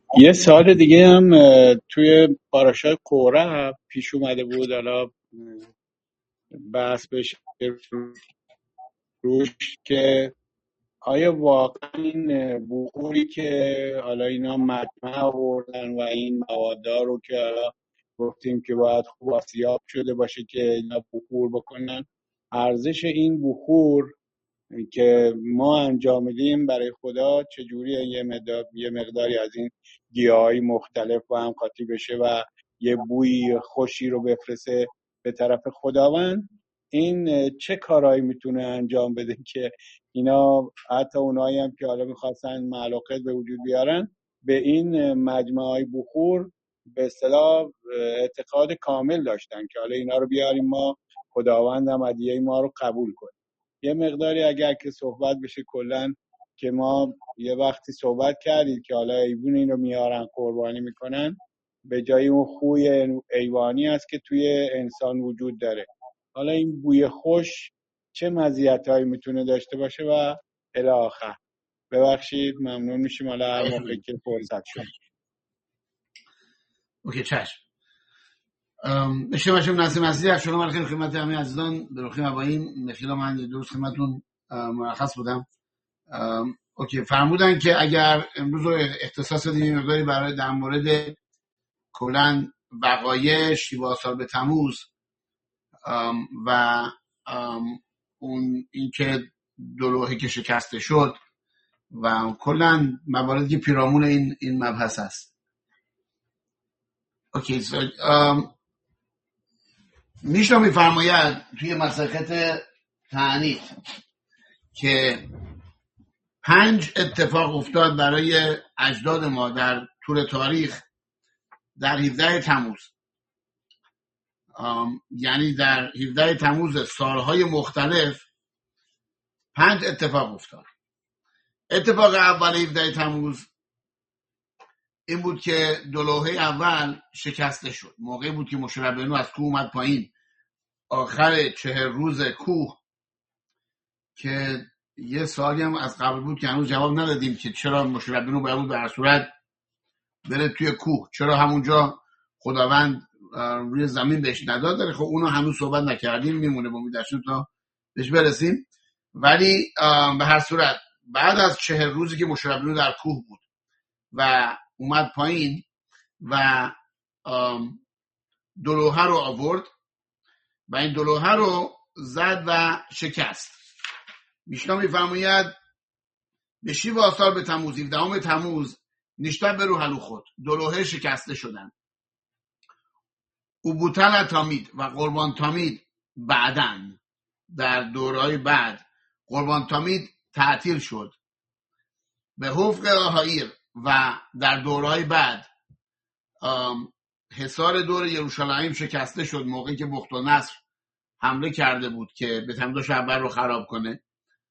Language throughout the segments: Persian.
یه سال دیگه هم توی پاراشای قرآن پیش اومده بود. حالا بحث بشه روش که آیا واقعا این بخوری که حالا اینا مجمع آوردن و این مواد رو که حالا گفتیم که باید خوب آسیاب شده باشه که اینا بخور بکنن، ارزش این بخور که ما انجام میدیم برای خدا چجوریه یه مقداری از این گیاهای مختلف با هم قاطی بشه و یه بوی خوشی رو بفرسته به طرف خداوند؟ این چه کارهایی میتونه انجام بده که اینا حتی اونایی هم که حالا میخواستن معلوقات به وجود بیارن به این مجموعه های بخور به اصطلاح اعتقاد کامل داشتن که حالا اینا رو بیاریم ما خداوند هم هدیه ما رو قبول کنه؟ یه مقداری اگر که صحبت بشه کلا، که ما یه وقتی صحبت کردیم که حالا ایوون اینو میارن قربانی میکنن به جای اون خوی ایوانی است که توی انسان وجود داره. حالا این بوی خوش چه مزیتایی میتونه داشته باشه و الی آخر. ببخشید، ممنون میشیم حالا هر موقع که فرصت شد. اوکی، چشم. اشتباهشون نسیم عزیزی از شما خیلی خدمت همه عزیزان به رخیم اباییم خیلی من درست خدمتون مرخص بودم. اوکی، فرمودن که اگر امروز رو اختصاص دادیم مقداری برای در مورد کلاً وقایع شیوه آثار به تموز و اون اینکه دو لوحه که شکسته شد و کلاً مواردی که پیرامون این مبحث است. اوکی، میشنا میفرماید توی مساقط تعنیف که 5 اتفاق افتاد برای اجداد ما در طول تاریخ در 17 تموز، یعنی در 17 تموز سالهای مختلف 5 اتفاق افتاد. اتفاق اول 17 تموز این بود که دو لوحه اول شکسته شد. موقعی بود که موشه ربیعی از کوه اومد پایین، آخر 40 روز کوه، که یه سالی هم از قبل بود که هنوز جواب ندادیم که چرا موشه ربیعی باید به هر صورت بره توی کوه، چرا همونجا خداوند روی زمین بهش نداد داره. خب اونو هنوز صحبت نکردیم، میمونه با میدرشون تا بهش برسیم. ولی به هر صورت بعد از 40 روزی که موشه ربیعی در کوه بود و اومد پایین و دو لوحه رو آورد و این دو لوحه رو زد و شکست. میشنا میفرماید به شیوه آثار به تموز 17 تموز نشته به روح خود دو لوحه شکسته شدن. او بوتل تامید و قربان تامید بعدن در دورهای بعد قربان تامید تعطیل شد به حفظ آهایر و در دورهای بعد حصار دور یروشلایم شکسته شد موقعی که بخت و نصر حمله کرده بود که به تمداش اول رو خراب کنه.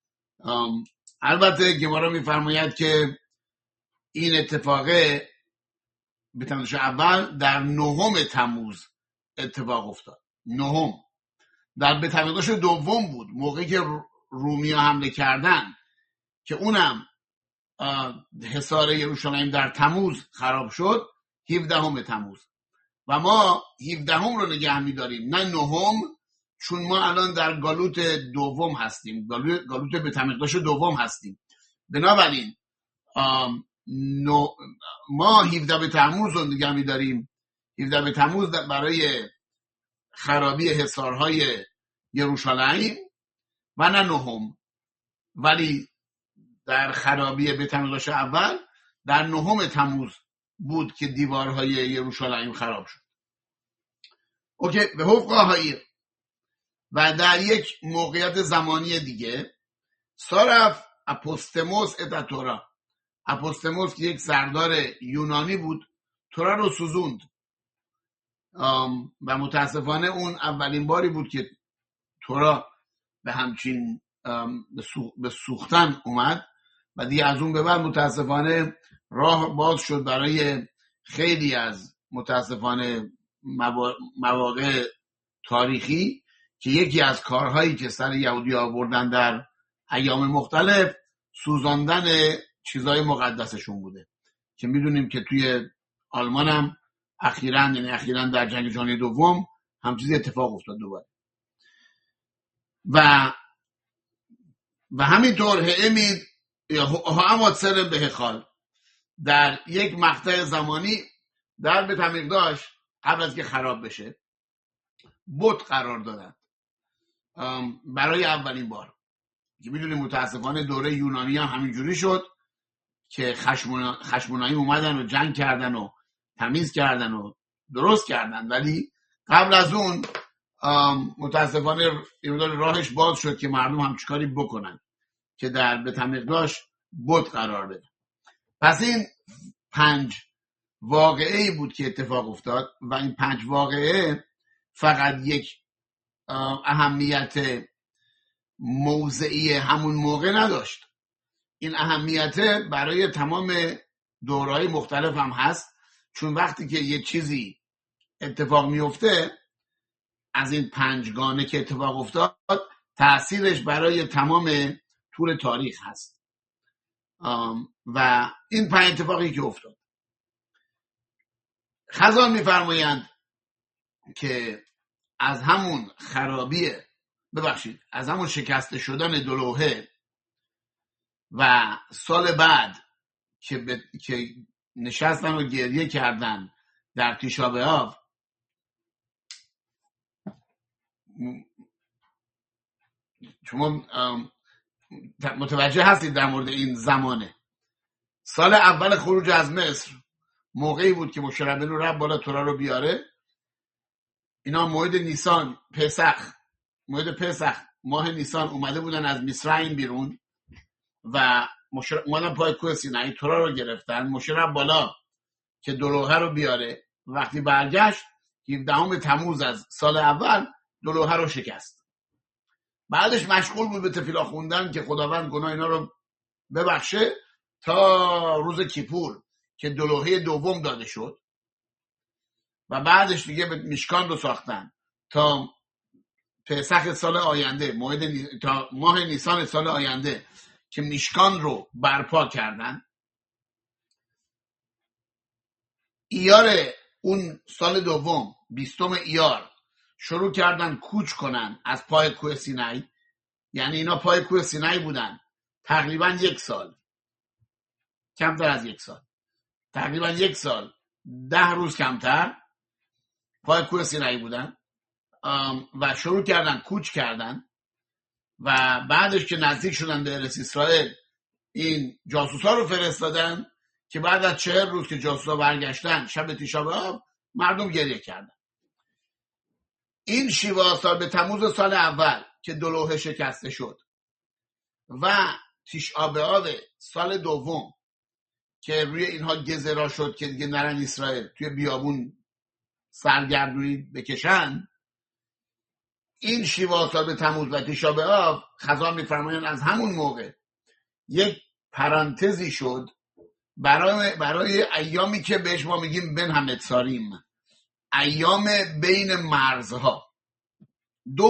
البته گمارا میفرماید که این اتفاقه به تمداش اول در 9 تموز اتفاق افتاد. 9 در به تمداش دوم بود موقعی که رومی ها حمله کردن که اونم حصار یروشلایم در تموز خراب شد. 17 تموز و ما 17 رو نگه می‌داریم نه 9، چون ما الان در گالوت دوم هستیم، گالوت به تمقداش دوم هستیم. بنابراین ما 17 تموز رو نگه می‌داریم. 17 تموز برای خرابی حصارهای یروشلایم و نه 9، ولی در خرابی به تمقداش اول در 9 تموز بود که دیوارهای یروشلایم خراب شد. اوکی، به حفظ آهایر و در یک موقعیت زمانی دیگه سارف اپوستموس اتاتورا، اپوستموس که یک سردار یونانی بود تورا رو سوزوند و متاسفانه اون اولین باری بود که تورا به همچین به سوختن اومد و دیگه از اون به بعد متاسفانه راه باز شد برای خیلی از متاسفانه مواقع تاریخی که یکی از کارهایی که سر یهودی آوردن در ایام مختلف سوزاندن چیزای مقدسشون بوده. که میدونیم که توی آلمان هم اخیراً در جنگ جهانی دوم همچیزی اتفاق افتاد دوباره. و همینطور هعمید یا هعمد سرم به خال در یک مقطع زمانی در بیت همیقداش قبل از که خراب بشه بت قرار دادن برای اولین بار، که میدونیم متاسفانه دوره یونانی هم همینجوری شد که خشمونایی اومدن و جنگ کردن و تمیز کردن و درست کردن، ولی قبل از اون متاسفانه راهش باز شد که مردم هم چیکاری بکنن که در بیت همیقداش بت قرار بده. پس این 5 واقعه‌ای بود که اتفاق افتاد و این 5 واقعه فقط یک اهمیت موضعی همون موقع نداشت، این اهمیت برای تمام دوره‌های مختلف هم هست، چون وقتی که یه چیزی اتفاق میفته از این 5 گانه که اتفاق افتاد تأثیرش برای تمام طول تاریخ هست. و این 5 اتفاقی که افتاد، خزان میفرمایند که از همون از همون شکسته شدن 2 لوحه و سال بعد که نشستن و گریه کردن در تیشا بآب، شما متوجه هستید در مورد این زمانه. سال اول خروج از مصر موقعی بود که موشه ربی‌نو رفت بالا تورا رو بیاره. اینا موعد نیسان ماه نیسان اومده بودن از مصرعیم بیرون و اومدن پای کوه سینایی تورا رو گرفتن. موشه رفت بالا که 2 لوحه رو بیاره. وقتی برگشت 17 تموز از سال اول 2 لوحه رو شکست. بعدش مشغول بود به تفیلا خوندن که خداوند گناه اینا رو ببخشه تا روز کیپور که 2 لوحه دوم داده شد و بعدش دیگه به میشکان رو ساختن تا پسخ سال آینده، تا ماه نیسان سال آینده که میشکان رو برپا کردن. ایار اون سال دوم 20 ایار شروع کردن کوچ کنن از پای کوه سینای. یعنی اینا پای کوه سینای بودن تقریبا 1 سال، کمتر از 1 سال، تقریبا 1 سال 10 روز کمتر پای کوه سینای بودن و شروع کردن کوچ کردن. و بعدش که نزدیک شدن به ارس اسرائیل این جاسوسا رو فرستادن که بعد از 40 روز که جاسوسا برگشتن شب تیشا بآب مردم گریه کردن. این شیواسال به تموز سال اول که 2 لوحه شکسته شد و تیشا بآب سال دوم که روی اینها گزرا شد که دیگه نرن اسرائیل توی بیابون سرگردونی بکشن. این شیواسال به تموز و تیشا بآب خزان میفرمایند از همون موقع یک پرانتزی شد برای ایامی که بهش ما میگیم بن همتساریم، ایام بین مرزها. 2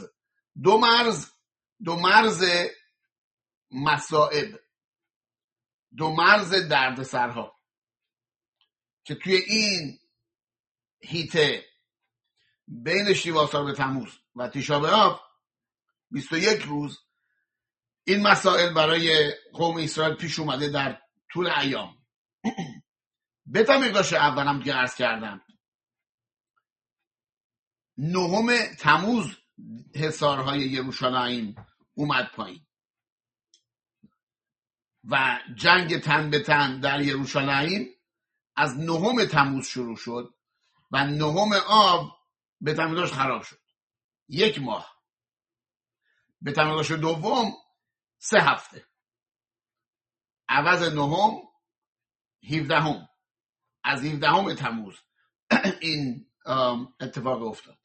مرز مصائب، 2 مرز دردسرها که توی این هیته بین شیواسال به تموز و تیشا بآب 21 روز این مسائل برای قوم اسرائیل پیش اومده در طول ایام. بیت همیقداش اولم که عرض کردم 9 تموز حصارهای یروشلایم اومد پایین و جنگ تن به تن در یروشلایم از 9 تموز شروع شد و 9 آب بیت همیقداش خراب شد. 1 ماه. بیت همیقداش دوم 3 هفته. عوض 9 17 از 17 تموز این اتفاق افتاد.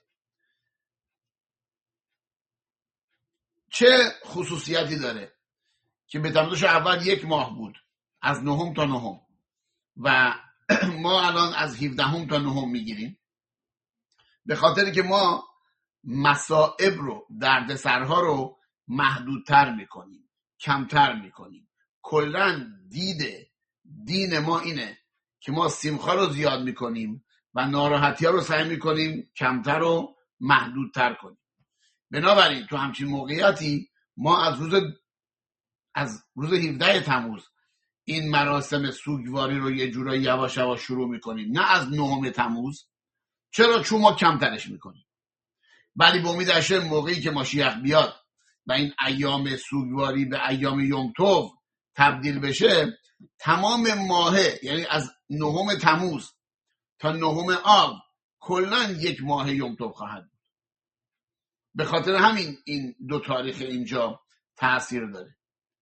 چه خصوصیتی داره که بیت همیقداش اول 1 ماه بود از 9 تا 9 و ما الان از 17 تا 9 میگیریم؟ به خاطری که ما مصائب رو، دردسرها رو محدودتر میکنیم، کمتر میکنیم. کلن دید دین ما اینه که ما سیمخا رو زیاد میکنیم و ناراحتی ها رو سعی میکنیم کمتر و محدودتر کنیم. بنابراین تو همچین موقعیتی ما از روز 17 تموز این مراسم سوگواری رو یه جورایی یواش یواش شروع میکنیم، نه از 9 تموز. چرا؟ چون ما کمترش میکنیم. ولی به امید اشر موقعی که ماشیخ بیاد و این ایام سوگواری به ایام یوم توف تبدیل بشه، تمام ماهه، یعنی از 9 تموز تا 9 آب کلا یک ماه یوم توف خواهد بود. به خاطر همین این دو تاریخ اینجا تأثیر داره.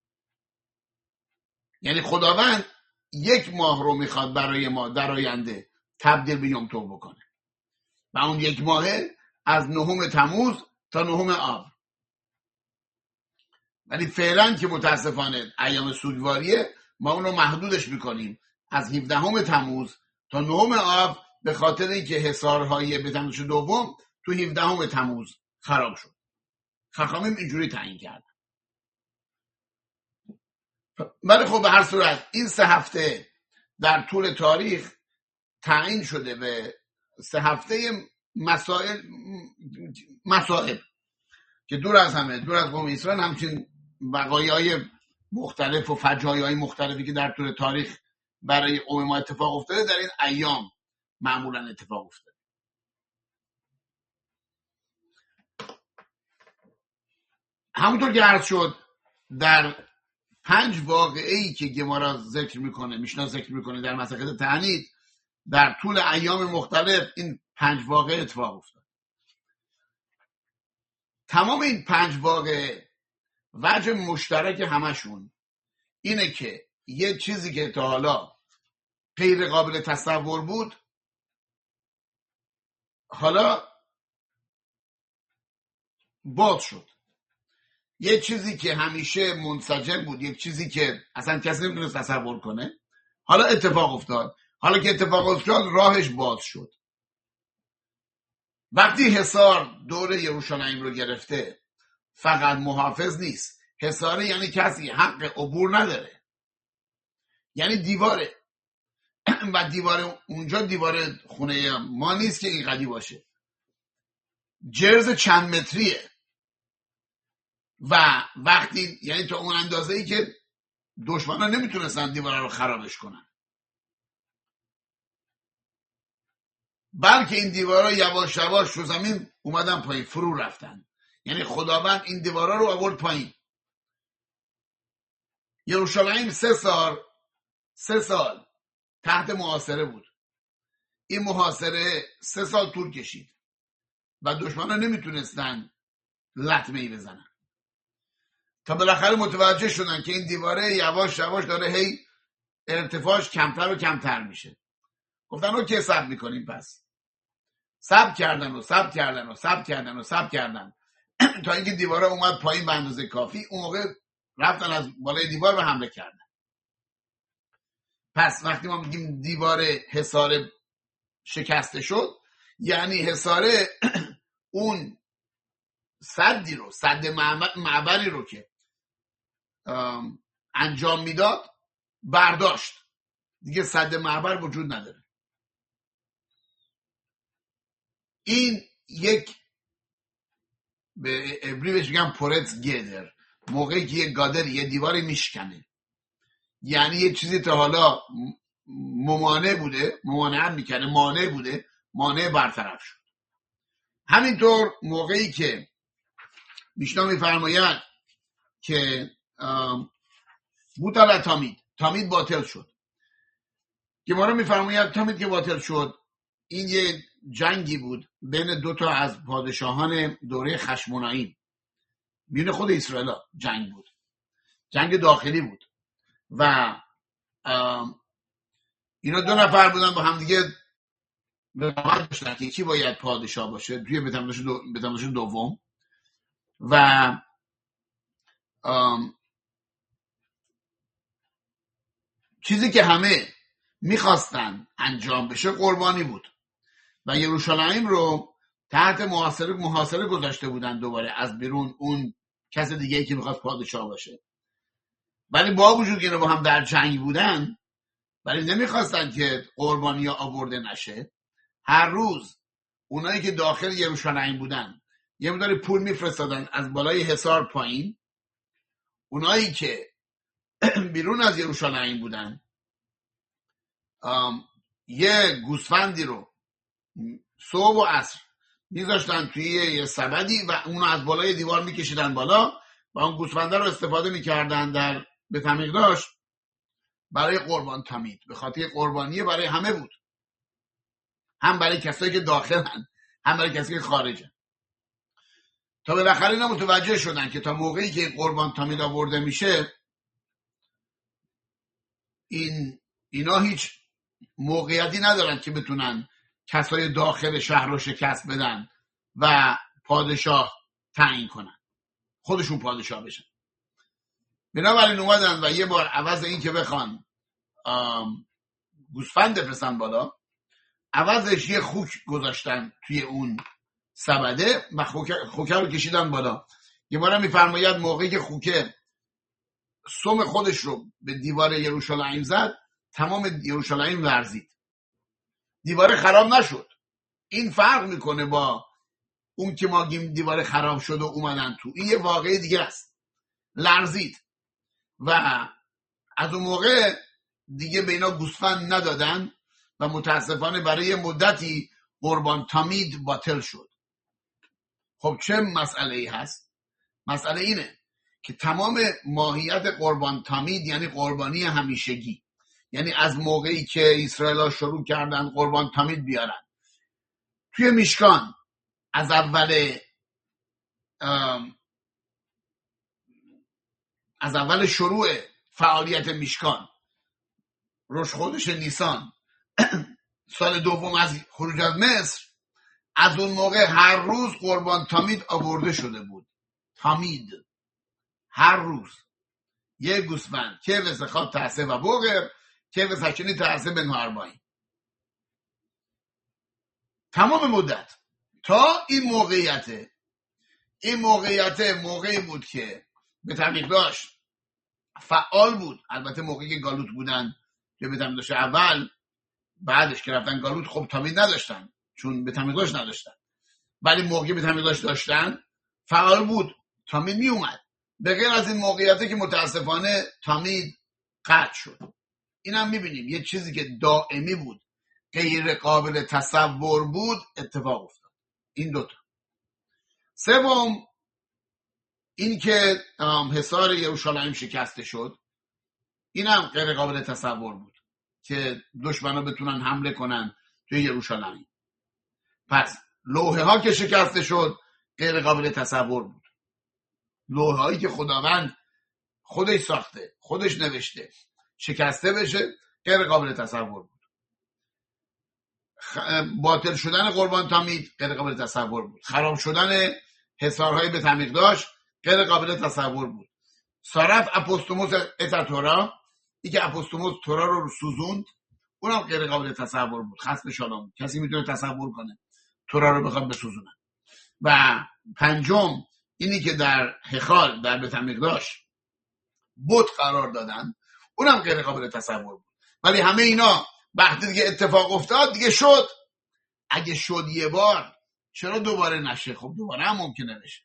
یعنی خداوند یک ماه رو میخواد برای ما در آینده تبدیل به یوم توف بکنه و اون یک ماهه از 9 تموز تا 9 آب. ولی فعلا که متاسفانه ایام سوگواریه، ما اون رو محدودش میکنیم از 17 تموز تا 9 آب، به خاطر اینکه حصارهای بتموز دوم تو 17 تموز خراب شد. خاخامیم اینجوری تعیین کرد. ولی خب به هر صورت این 3 هفته در طول تاریخ تعیین شده به 3 هفته مسائل که دور از همه، دور از قوم اسرائیل، همچین وقایع‌های مختلف و فجایع‌های مختلفی که در طول تاریخ برای قوم ما اتفاق افتاده در این ایام معمولا اتفاق افتاده. همونطور که عرض شد در 5 واقعه‌ای که گمارا ذکر میکنه، میشنا ذکر میکنه در مسائل تعنید، در طول ایام مختلف این 5 واقعه اتفاق افتاد. تمام این 5 واقعه وجه مشترک همشون اینه که یه چیزی که تا حالا غیر قابل تصور بود حالا باز شد. یه چیزی که همیشه منسجم بود، یک چیزی که اصلا کسی نمیتونست تصور کنه، حالا اتفاق افتاد. حالا که اتفاق افتاد راهش باز شد. وقتی حصار دور یروشلایم رو گرفته، فقط محافظ نیست. حصار یعنی کسی حق عبور نداره، یعنی دیواره و دیوار اونجا دیوار خونه ما نیست که این قدی باشه، جرز چند متریه و وقتی یعنی تا اون اندازه ای که دشمنان نمیتونستن دیوار رو خرابش کنن، بلکه این دیوارا یواش یواش رو زمین اومدن پایین، فرو رفتن. یعنی خداوند این دیوارا رو آورد پایین. یروشلایم 3 سال تحت محاصره بود. این محاصره 3 سال طول کشید و دشمنان نمیتونستن لطمه‌ای بزنن تا بالاخره متوجه شدن که این دیواره یواش یواش داره هی ارتفاعش کمتر و کمتر میشه. گفتن اوکی صبر میکنیم. پس صبر کردن تا اینکه دیواره اومد پایین به اندازه کافی. اون موقع رفتن از بالای دیوار به حمله کردن. پس وقتی ما میگیم دیوار حصار شکسته شد، یعنی حصار اون سدی رو، سد معبری رو که انجام میداد برداشت. دیگه سد معبر وجود نداره. این یک به عبری بهش میگم پورت گیدر، موقعی که یک گادر یه دیواری میشکنه، یعنی یه چیزی تا حالا مانع بوده، مانع برطرف شد. همینطور موقعی که میشنا میفرماید که بوتل تامید باطل شد، که ما رو میفرماید تامید که باطل شد، این یه جنگی بود بین 2 تا از پادشاهان دوره خشمونایی، بین خود اسرائیل جنگ بود، جنگ داخلی بود و اینا 2 نفر بودن با هم دیگه رقابت داشتن که کی باید پادشاه باشه توی بتماشا دوم. و چیزی که همه میخواستن انجام بشه قربانی بود و یروشلایم رو تحت محاصره گذاشته بودن دوباره از بیرون اون کس دیگه‌ای که میخواست پادشاه باشه. ولی با وجود که اینا با هم در جنگ بودن، ولی نمیخواستن که قربانی ها آورده نشه. هر روز اونایی که داخل یروشلایم بودن یه مقدار پول میفرستادن از بالای حصار پایین، اونایی که بیرون از یروشلایم بودن یه گوسفندی رو صبح و عصر میذاشتن توی یه سبدی و اونو از بالای دیوار میکشیدن بالا و اون گوسفنده رو استفاده میکردن در بیت المقدس برای قربان تمید. به خاطر قربانی برای همه بود، هم برای کسایی که داخلن هم برای کسایی که خارجن. تا بالاخره اینا متوجه شدن که تا موقعی که قربان تمید آورده میشه اینا هیچ موقعیتی ندارن که بتونن کسای داخل شهر رو شکست بدن و پادشاه تعیین کنن، خودشون پادشاه بشن. بنابراین اومدن و یه بار عوض این که بخوان گوسفند بفرستن بالا، عوضش یه خوک گذاشتن توی اون سبده و خوکه رو کشیدن بالا. یه بار میفرماید موقعی که خوکه سم خودش رو به دیوار یروشلایم زد، تمام یروشلایم لرزید. دیوار خراب نشد. این فرق میکنه با اون که ما گیم دیوار خراب شد و اومدن تو. این یه واقعه دیگه است. لرزید و از اون موقع دیگه به اینا گوسفند ندادن و متاسفانه برای مدتی قربان تمید باطل شد. خب چه مسئله ای هست؟ مسئله اینه که تمام ماهیت قربان تمید یعنی قربانی همیشگی، یعنی از موقعی که اسرائیل ها شروع کردن قربان تمید بیارن توی میشکان، از اول شروع فعالیت میشکان، روش خودش نیسان، سال دوم از خروج از مصر، از اون موقع هر روز قربان تمید آورده شده بود. تمید هر روز یه گوسفند که وسخات تعصه و بغر که وسکنی تعصه به نهاربایی، تمام مدت تا این موقعی بود که بیت المقدس فعال بود. البته موقعی که گالوت بودن که بیت المقدس اول، بعدش که رفتن گالوت خب تمید نداشتن چون بیت المقدس نداشتن، ولی موقعی بیت المقدس داشتن فعال بود، تمید می اومد. به غیر از این موقعیتی که متاسفانه تمید قطع شد. اینم میبینیم یه چیزی که دائمی بود، غیر قابل تصور بود، اتفاق افتاد. این دوتا. سوم این که حصار یروشلایم شکسته شد، اینم غیر قابل تصور بود که دشمنا بتونن حمله کنن توی یروشلایم. پس لوحه ها که شکسته شد غیر قابل تصور بود. لوحه هایی که خداوند خودش ساخته، خودش نوشته، شکسته بشه غیر قابل تصور بود. باطل شدن قربان تمید غیر قابل تصور بود. خراب شدن حصارهای بیت المقدس غیر قابل تصور بود. صرف اپوستوموس اتاتورا، ای که اپوستوموس تورا رو سوزوند، اونم غیر قابل تصور بود. خصم شالام، کسی میتونه تصور کنه تورا رو بخواد بسوزونن. و پنجم اینی که در هیکل در بیت المقدس بت قرار دادن، اونم غیر قابل تصور بود. ولی همه اینا وقتی دیگه اتفاق افتاد دیگه شد. اگه شد یه بار چرا دوباره نشه؟ خب دوباره هم ممکنه بشه.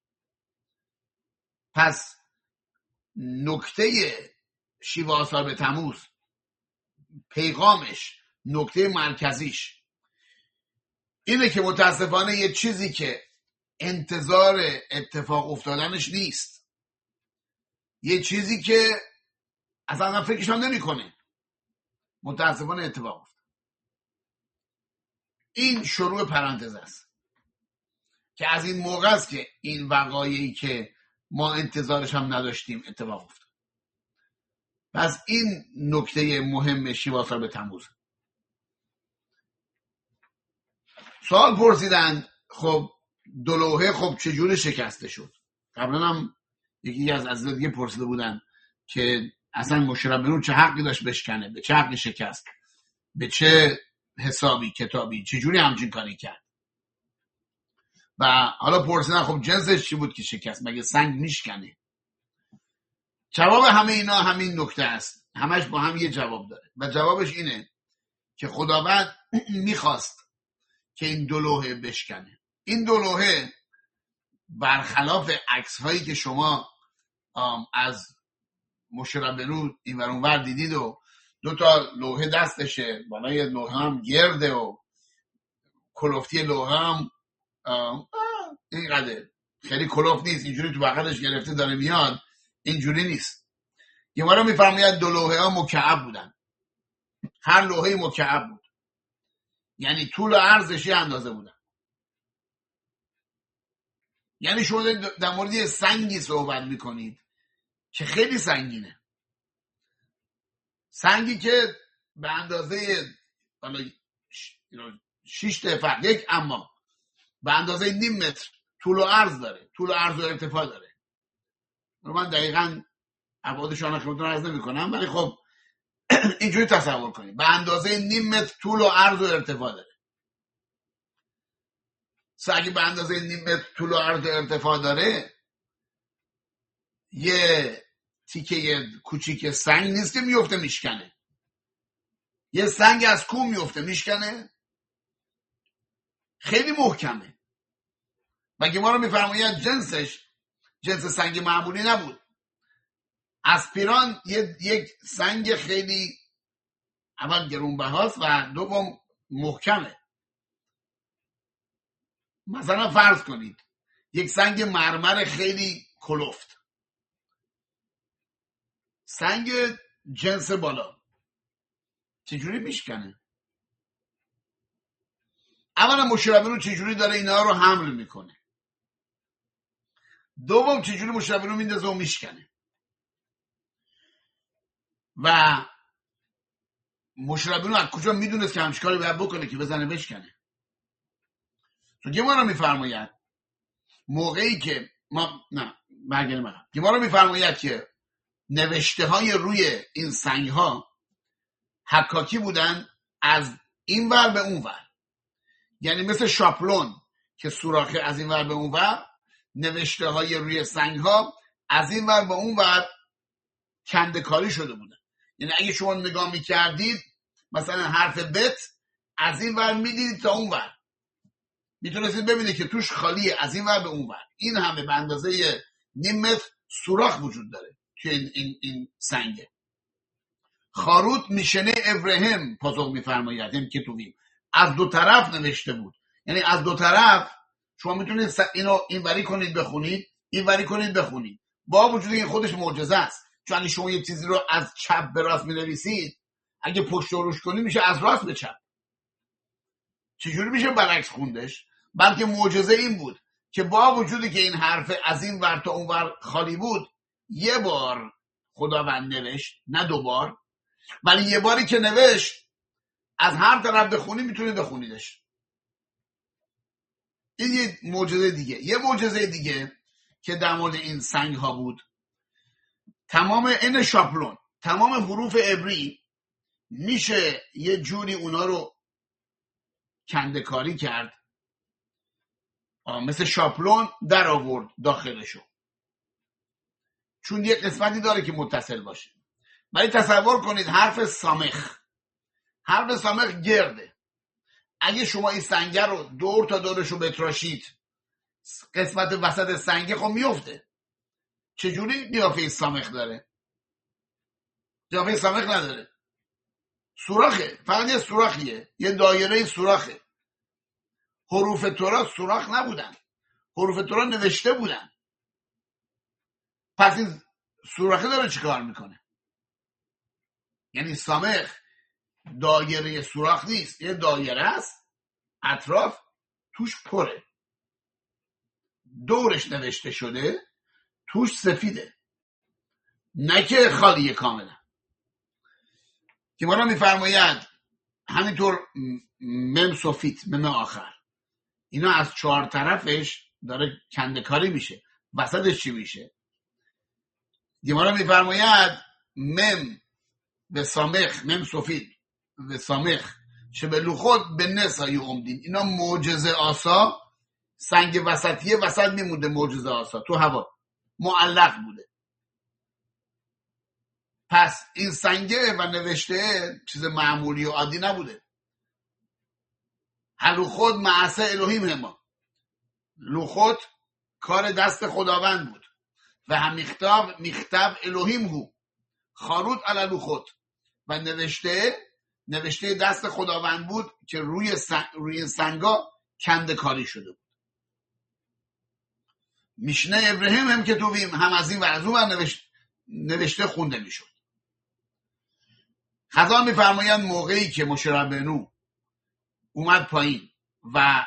پس نکته شیوه آثار به تموز، پیغامش، نکته مرکزیش اینه که متاسفانه یه چیزی که انتظار اتفاق افتادنش نیست، یه چیزی که اصلا فکرش هم نمی کنه، متاسفانه اتفاق افتاد. این شروع پرانتز است که از این موقع است که این وقایعی که ما انتظارش هم نداشتیم اتفاق افتاد. پس این نکته مهم شیوه آثار به تموز. سوال پرسیدن خب دو لوحه خب چجوری شکسته شد؟ قبلا هم یکی از عزیزان دیگه پرسیده بودن که اصلا مشربنون چه حقی داشت بشکنه، به چه حقی شکست، به چه حسابی کتابی، چجوری همچین کاری کرد. و حالا پرسیدن خب جنسش چی بود که شکست، مگه سنگ میشکنه؟ جواب همه اینا همین نکته است همش با هم یه جواب داره و جوابش اینه که خداوند میخواست که این 2 لوحه بشکنه. این 2 لوحه برخلاف عکس هایی که شما از موشه ربنو این ور اون ور دیدید و 2 تا لوحه دستشه، بالای لوحه هم گرده و کلفتی لوحه هم اینقدر خیلی کلفت نیست، اینجوری تو بغلش گرفته داره میاد، اینجوری نیست. یه ما رو میفرماید 2 لوحه ها مکعب بودن، هر لوحه مکعب بود، یعنی طول و عرضش یه اندازه بودن. یعنی شما در مورد یه سنگی صحبت میکنید که خیلی سنگینه، سنگی که به اندازه 6 فرق یک اما به اندازه 0.5 متر طول و عرض داره، طول و عرض و ارتفاع داره. من دقیقاً ابعادش رو خدمتتون عرض نمی‌کنم، ولی خب اینجوری تصور کنید به اندازه 0.5 متر طول و عرض و ارتفاع داره. اگه به اندازه 0.5 متر طول و عرض و ارتفاع داره، یه تیکه کوچیک سنگ نیست که میفته میشکنه. یه سنگ از کوه میفته میشکنه، خیلی محکمه. و ما رو میفرماید جنسش جنس سنگ معمولی نبود. اسپیران یک سنگ خیلی اول گرونبهاست و دوم محکمه. مثلا فرض کنید یک سنگ مرمر خیلی کلفت، سنگ جنس بالا چجوری میشکنه؟ اولا موشه ربنو چجوری داره اینا رو حمل میکنه، دوم چجوری موشه ربنو میندازه و میشکنه. و موشه ربنو از کجا میدونست که همچین کاری باید بکنه که بزنه بشکنه؟ تو گمارا میفرماید موقعی که ما گمارا میفرماید که نوشته های روی این سنگ ها حکاکی بودن از این ور به اون ور، یعنی مثل شاپلون که سوراخه از این ور به اون ور، نوشته های روی سنگ ها از این ور به اون ور کندکاری شده بودن. یعنی اگه شما نگاه میکردید مثلا حرف بت از این ور میدیدید تا اون ور، میتونستید ببینید که توش خالیه از این ور به اون ور. این همه به اندازه 0.5 متر سوراخ وجود داره توی این سنگه. خاروت میشنه ابراهیم پاسخ میفرماید این کتابی از 2 طرف نوشته بود، یعنی از 2 طرف شما میتونید اینو اینوری کنید بخونید، اینوری کنید بخونید، با وجود این خودش معجزه است. چون شما یه چیزی رو از چپ به راست مینویسید، اگه پشت و روش کنید میشه از راست به چپ. چجوری میشه برعکس خوندش؟ بلکه معجزه این بود که با وجودی که این حرف از این ور تا اون ور خالی بود، یه بار خداوند نوشت، نه 2 بار، ولی یه باری که نوشت از هر طرف بخونی میتونید بخونیدش. این یه معجزه دیگه. یه معجزه دیگه که در مورد این سنگ ها بود، تمام این شاپلون، تمام حروف عبری میشه یه جوری اونا رو کندکاری کرد، مثل شاپلون در آورد داخلشو، چون یه قسمتی داره که متصل باشه. ولی تصور کنید حرف سامخ گرده، اگه شما این سنگه رو دور تا دورشو بتراشید، قسمت وسط سنگه خب میفته. چجوری قیافه سامخ داره؟ قیافه سامخ نداره، سوراخه، فقط یه سوراخیه، یه دایره سوراخه. حروف تورات سوراخ نبودن، حروف تورات نوشته بودن. پس این سوراخه داره چیکار میکنه؟ یعنی سامخ دایره سوراخ نیست، یه دایره است، اطراف توش پره، دورش نوشته شده، توش سفیده، نه که خالیه کاملا. که ما را میفرماید همینطور مم سفید، مم آخر، اینا از 4 طرفش داره کندکاری میشه، وسطش چی میشه؟ گمارا میفرماید مم به سامخ، مم سفید به سامخ چه به لوخود به نسایی عمدین. اینا معجزه آسا، سنگ وسطیه وسط میمونده، معجزه آسا تو هوا معلق بوده. پس این سنگه و نوشته چیز معمولی و عادی نبوده. هلوخوت معصه الهیم هما، لوخوت کار دست خداوند بود و هم میختب الهیم هو خاروت علی لوخوت، و نوشته دست خداوند بود که روی سنگا کنده کاری شده بود. میشنه ابراهیم هم که تویم هم از این و از اون نوشته خونده میشد. خزان میفرمایند موقعی که موشه ربینو اومد پایین و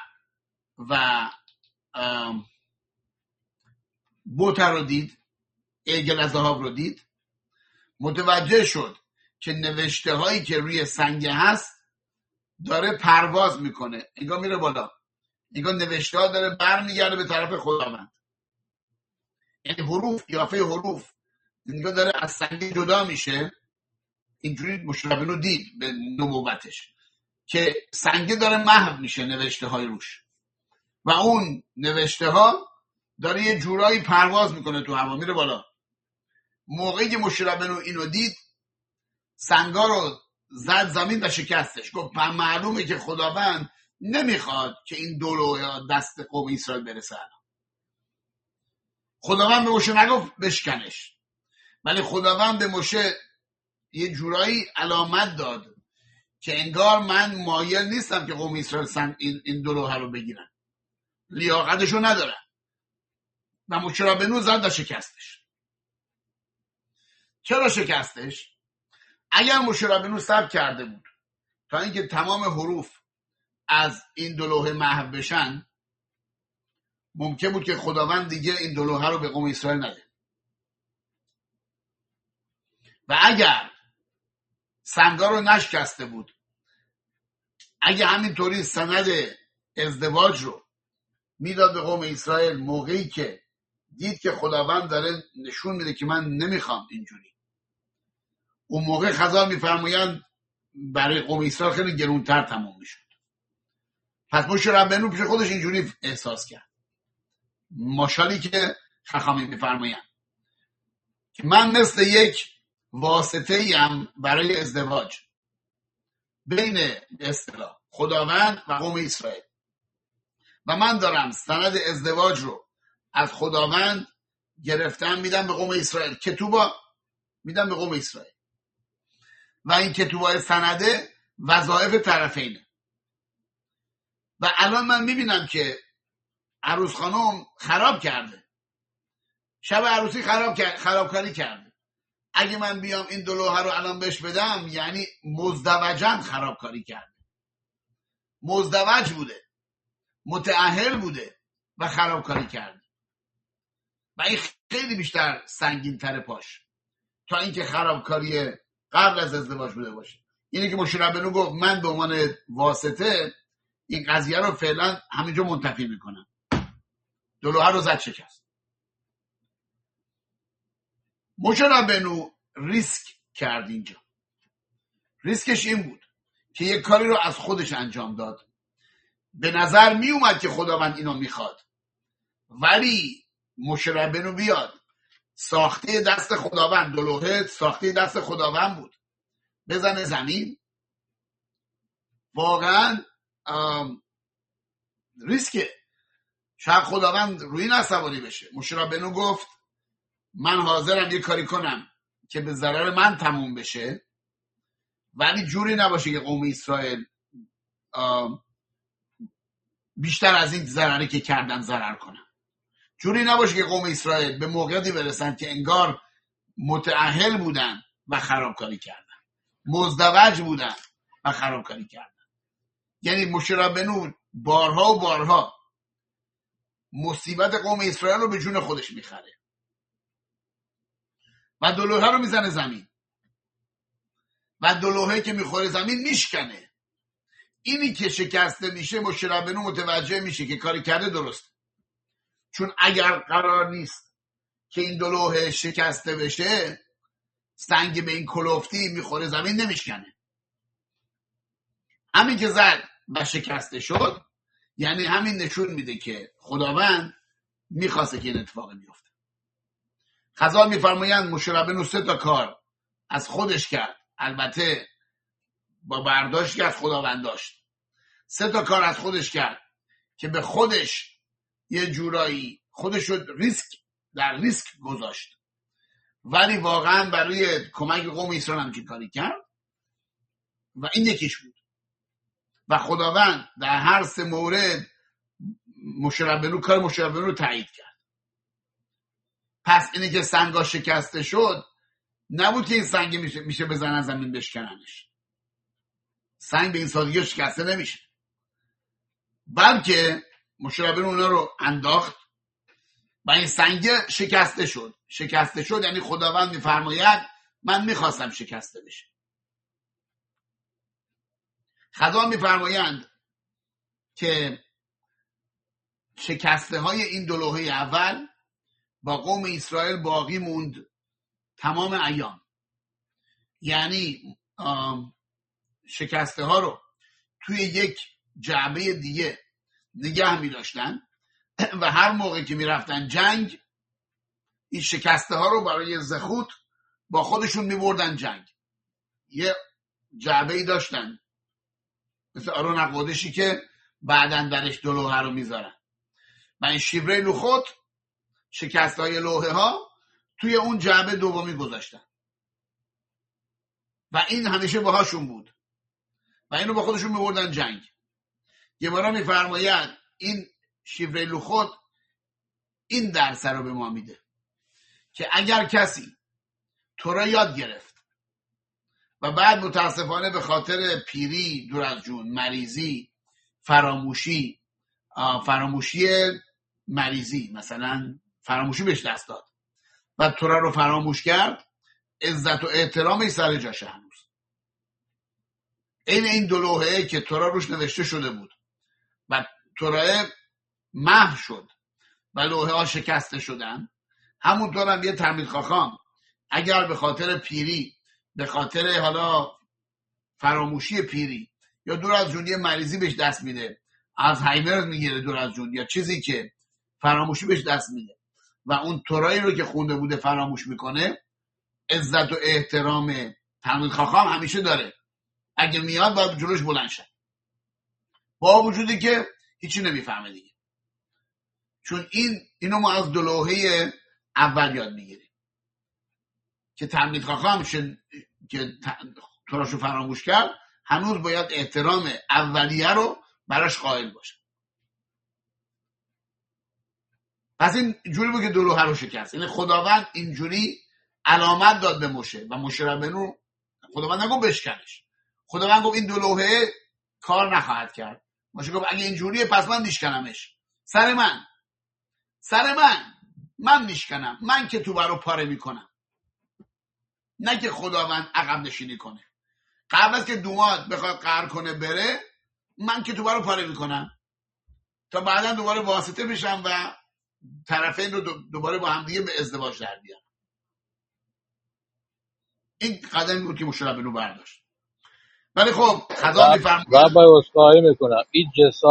بوته رو دید، عجل ذهب رو دید، متوجه شد که نوشته هایی که روی سنگ هست داره پرواز میکنه، انگار میره بالا، انگار نوشته ها داره برمیگرده به طرف خداوند. یعنی حروف، قیافه حروف انگار داره از سنگ جدا میشه. اینجوری موشه ربینو دید به نبوتش که سنگ داره محو میشه، نوشته های روش، و اون نوشته ها داره یه جورایی پرواز میکنه تو هوا، میره بالا. موقعی که موشه ربینو اینو دید، سنگا رو زد زمین و شکستش. گفت معلومه که خداوند نمیخواد که این دولو دست قوم اسرائیل برسه. خداوند به موشه نگفت بشکنش، ولی خداوند به موشه یه جورایی علامت داد که انگار من مایل نیستم که قوم اسرائیل این دولوها رو بگیرن، لیاقتشو ندارن، و موشه ربینو زد و شکستش. چرا شکستش؟ اگر موشه ربینو صبر کرده بود تا اینکه تمام حروف از این دو لوحه محو بشن، ممکن بود که خداوند دیگه این دو لوحه رو به قوم اسرائیل نده. و اگر سنگا رو نشکسته بود، اگه همینطوری سند ازدواج رو میداد به قوم اسرائیل موقعی که دید که خداوند داره نشون میده که من نمیخوام اینجوری، اون موقع خزان میفرمایند برای قوم اسرائیل خیلی گرونتر تموم میشد. پس موشه ربینو پیش خودش اینجوری احساس کرد، ماشالی که خخامی میفرمایند که من مثل یک واسطه ایم برای ازدواج بین اصطلاح خداوند و قوم اسرائیل، و من دارم سند ازدواج رو از خداوند گرفتم میدم به قوم اسرائیل، کتوبا میدم به قوم اسرائیل، و این کتوبای سنده وظایف طرفینه. و الان من میبینم که عروس خانم خراب کرده، شب عروسی خرابکاری کرده. اگه من بیام این دو لوحه رو الان بهش بدم، یعنی مزدوجاً خرابکاری کرده، مزدوج بوده، متأهل بوده و خرابکاری کرده، و این خیلی بیشتر سنگین تر پاش تا اینکه خرابکاری قبل از ازدواج بوده باشه. اینه که موشه ربینو گفت من به عنوان واسطه این قضیه رو فعلا همینجا منتفی میکنم. دو لوحه رو زد شکست. موشه ربینو ریسک کرد اینجا. ریسکش این بود که یک کاری رو از خودش انجام داد. به نظر می اومد که خداوند اینو میخواد، ولی موشه ربینو بیاد ساخته دست خداوند، دو لوحه ساخته دست خداوند بود، بزنه زمین، واقعا ریسکه. شاید خداوند روی این عصبانی بشه. موشه ربینو گفت من حاضرم یه کاری کنم که به ضرر من تموم بشه، ولی جوری نباشه که قوم اسرائیل بیشتر از این ضرری که کردن ضرر کنن. جوری نباشه که قوم اسرائیل به موقعی برسن که انگار متأهل بودن و خرابکاری کردن، مزدوج بودن و خرابکاری کردن. یعنی موشه ربینو بارها و بارها مصیبت قوم اسرائیل رو به جون خودش میخره و دو لوحه رو میزنه زمین، و دو لوحه که میخوره زمین میشکنه. اینی که شکسته میشه، موشه ربینو متوجه میشه که کاری کرده درست، چون اگر قرار نیست که این دو لوحه شکسته بشه، سنگ به این کلفتی میخوره زمین نمیشکنه. همین که زد و شکسته شد، یعنی همین نشون میده که خداوند میخواسته که این اتفاق بیفته. خزان میفرمایند موشه ربینو 3 تا کار از خودش کرد، البته با برداشت که از خداوند داشت. 3 کار از خودش کرد که به خودش یه جورایی خودش رو در ریسک گذاشت، ولی واقعا برای کمک قوم اسرائیل هم که کاری کرد و این یکیش بود. و خداوند در هر 3 مورد کار موشه ربنو رو تایید کرد. پس اینی که سنگا شکسته شد نبود که این سنگ میشه بزنن زمین بشکننش. سنگ به این سادگی شکسته نمیشه، بلکه موشه ربنو اونا رو انداخت و این سنگ شکسته شد. یعنی خداوند میفرماید من میخواستم شکسته بشه. خدا میفرمایند که شکسته های این 2 لوحه اول با قوم اسرائیل باقی موند تمام ایام. یعنی شکسته ها رو توی یک جعبه دیگه نگه می داشتن و هر موقع که می رفتن جنگ این شکسته ها رو برای زخوت با خودشون می بردن جنگ. یه جعبه ای داشتن مثل آرون اقوادشی که بعدن درش 2 لوحه رو می زارن و این شیبره لوخوت شکسته های لوحه ها توی اون جعبه دومی گذاشتن و این همیشه باهاشون بود و اینو با خودشون می بردن جنگ. گمارا میفرماید این شیبره لوخوت این درس رو به ما میده که اگر کسی تورا یاد گرفت و بعد متاسفانه به خاطر پیری، دور از جون، مریضی، فراموشی مریضی، مثلا فراموشی بهش دست داد و تورا رو فراموش کرد، عزت و احترامش سر جاشه هنوز. این 2 لوحه که تورا روش نوشته شده بود و تورا محو شد و لوحه ها شکسته شدن، همونطور هم یه تلمید خاخام اگر به خاطر پیری، به خاطر حالا فراموشی پیری یا دور از جون یه مریضی بهش دست میده، از هایمرز میگیره دور از جون یا چیزی که فراموشی بهش دست میده و اون تورایی رو که خونده بوده فراموش میکنه، عزت و احترام تلمید خاخام همیشه داره. اگه میاد باید جلوش بلند شد، با وجودی که هیچی نمیفهمه دیگه، چون اینو ما از 2 لوحه اول یاد میگیریم که تلمید خاخام که توراشو فراموش کرد هنوز باید احترام اولیه رو براش قائل باشه. پس این جوری بود که 2 لوحه رو شکست. یعنی خداوند اینجوری علامت داد به موشه و موشه ربنو خداوند نگفت بشکنش، خداوند گفت این 2 لوحه کار نخواهد کرد. موشه گفت اگه اینجوریه پس من میشکنمش، سر من میشکنم، من که تو برو پاره میکنم، نه که خداوند عقب نشینی کنه. قبل از که دوماد بخواد قهر کنه بره، من که تو برو پاره میکنم تا بعدا دوباره واسطه بشم و طرفین رو دوباره با هم دیگه به ازدواج در بیارم. این قدمی بود که موشه ربنو برداشت. ولی خب خدا میفرماید ربای اصلاحی میکنم این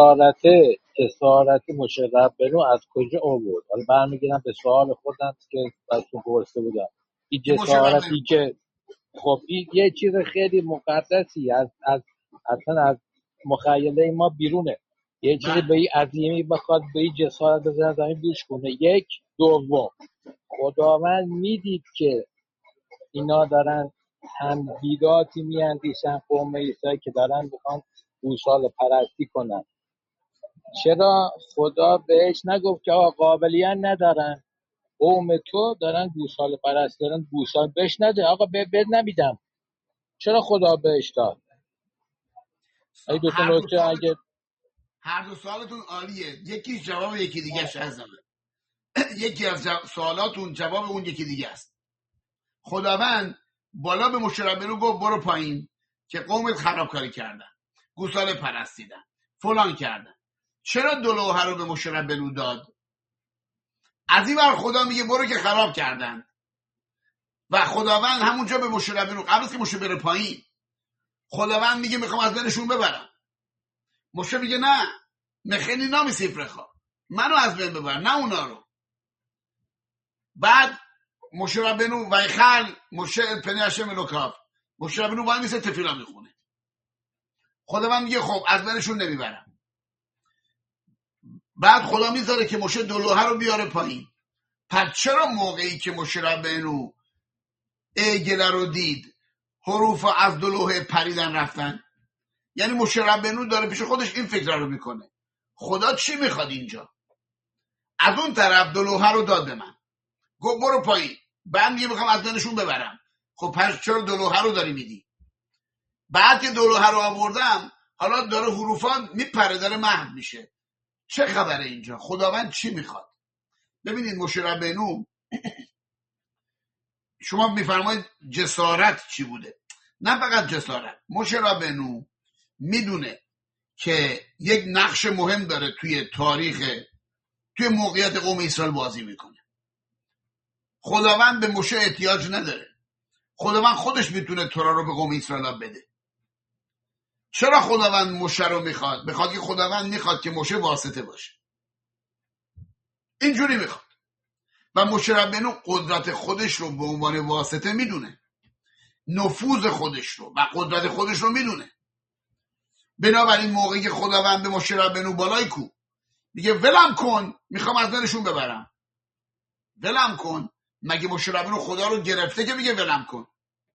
جسارت موشه ربنو از کجا آورد؟ حالا برمیگردم به سوال خودم که براتون پرسیده بودم. این جسارتی که خب این یه چیز خیلی مقدسی اصلا از مخیله ما بیرونه. یه چیزی به این عظیمی بخواد به این جسارت بزنه زمین بیش کنه. 1 دوم خداوند میدید که اینا دارن تنبیداتی میاندیشن قوم عیسی که دارن بخوان گوساله پرستی کنن. چرا خدا بهش نگفت که آقا قابلیت ندارن، قوم تو دارن گوساله پرستی دارن، گوساله بهش نده، آقا بهت نمیدم. چرا خدا بهش داد؟ ای دو تا نکته اگه هر 2 سوالتون عالیه، یکی جواب یکی دیگه شازم. یکی از سوالاتون جواب اون یکی دیگه است. خداوند بالا به موشه ربنو گفت برو پایین که قومت خرابکاری کردن، گوساله پرستیدن، فلان کردن. چرا 2 لوحه رو به موشه ربنو داد؟ از این ور خدا میگه برو که خراب کردن و خداوند همونجا به موشه ربنو قبل از که موشه بره پایین خداوند میگه میخوام از بینشون ببرم. موشه میگه نه، مخنی نامی سفرخا، منو از بین ببر نه اونا رو. بعد مشه ربنو ویخل مشه پنی هشم الوکاف، مشه ربنو باید میسه تفیلا میخونه. خداوند میگه خب از بینشون نمیبرم. بعد خدا میذاره که مشه دلوها رو بیاره پایین. پس چرا موقعی که مشه ربنو گله رو دید حروف از دلوه پریدن رفتن؟ یعنی مشه ربنو داره پیش خودش این فکر رو میکنه خدا چی میخواد اینجا؟ از اون طرف دلوها رو داد به من، گفت برو پایین، بعد میگه میخوام از بینشون ببرم. خب پس چرا دلوها رو داری میدی؟ بعد که دلوها رو آوردم حالا داره حروفا میپره، داره محو میشه. چه خبره اینجا؟ خداوند چی میخواد؟ ببینید مشه ربنو شما میفرمایید جسارت چی بوده؟ نه فقط جسارت، مشه ربنو میدونه که یک نقش مهم داره توی تاریخ، توی موقعیت قوم اسرائیل بازی میکنه. خداوند به مشه احتیاج نداره، خداوند خودش میتونه تورا رو به قوم اسرائیل بده. چرا خداوند مشه رو میخواد؟ بخواد که خداوند میخواد که مشه واسطه باشه، اینجوری میخواد. و مشه ربنو قدرت خودش رو به عنوان واسطه میدونه، نفوذ خودش رو و قدرت خودش رو میدونه. بنابراین موقعی که خداوند به مشه ربنو بالای کو میگه ولم کن، میخوام از بینشون ببرم، ولم کن. مگه مشه ربنو خدا رو گرفته که میگه ولم کن؟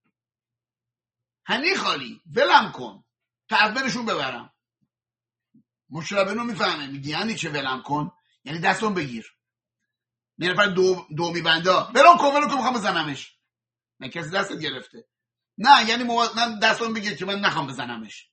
هنی خالی ولم کن تا از بینشون ببرم. مشه ربنو میفهمه، میگه یعنی چه ولم کن؟ یعنی دستم بگیر. یه نفر دو میبنده ولم کن میخوام بزنمش. نه کسی دستت گرفته، نه یعنی من دستم بگیر که من نخوام بزنمش.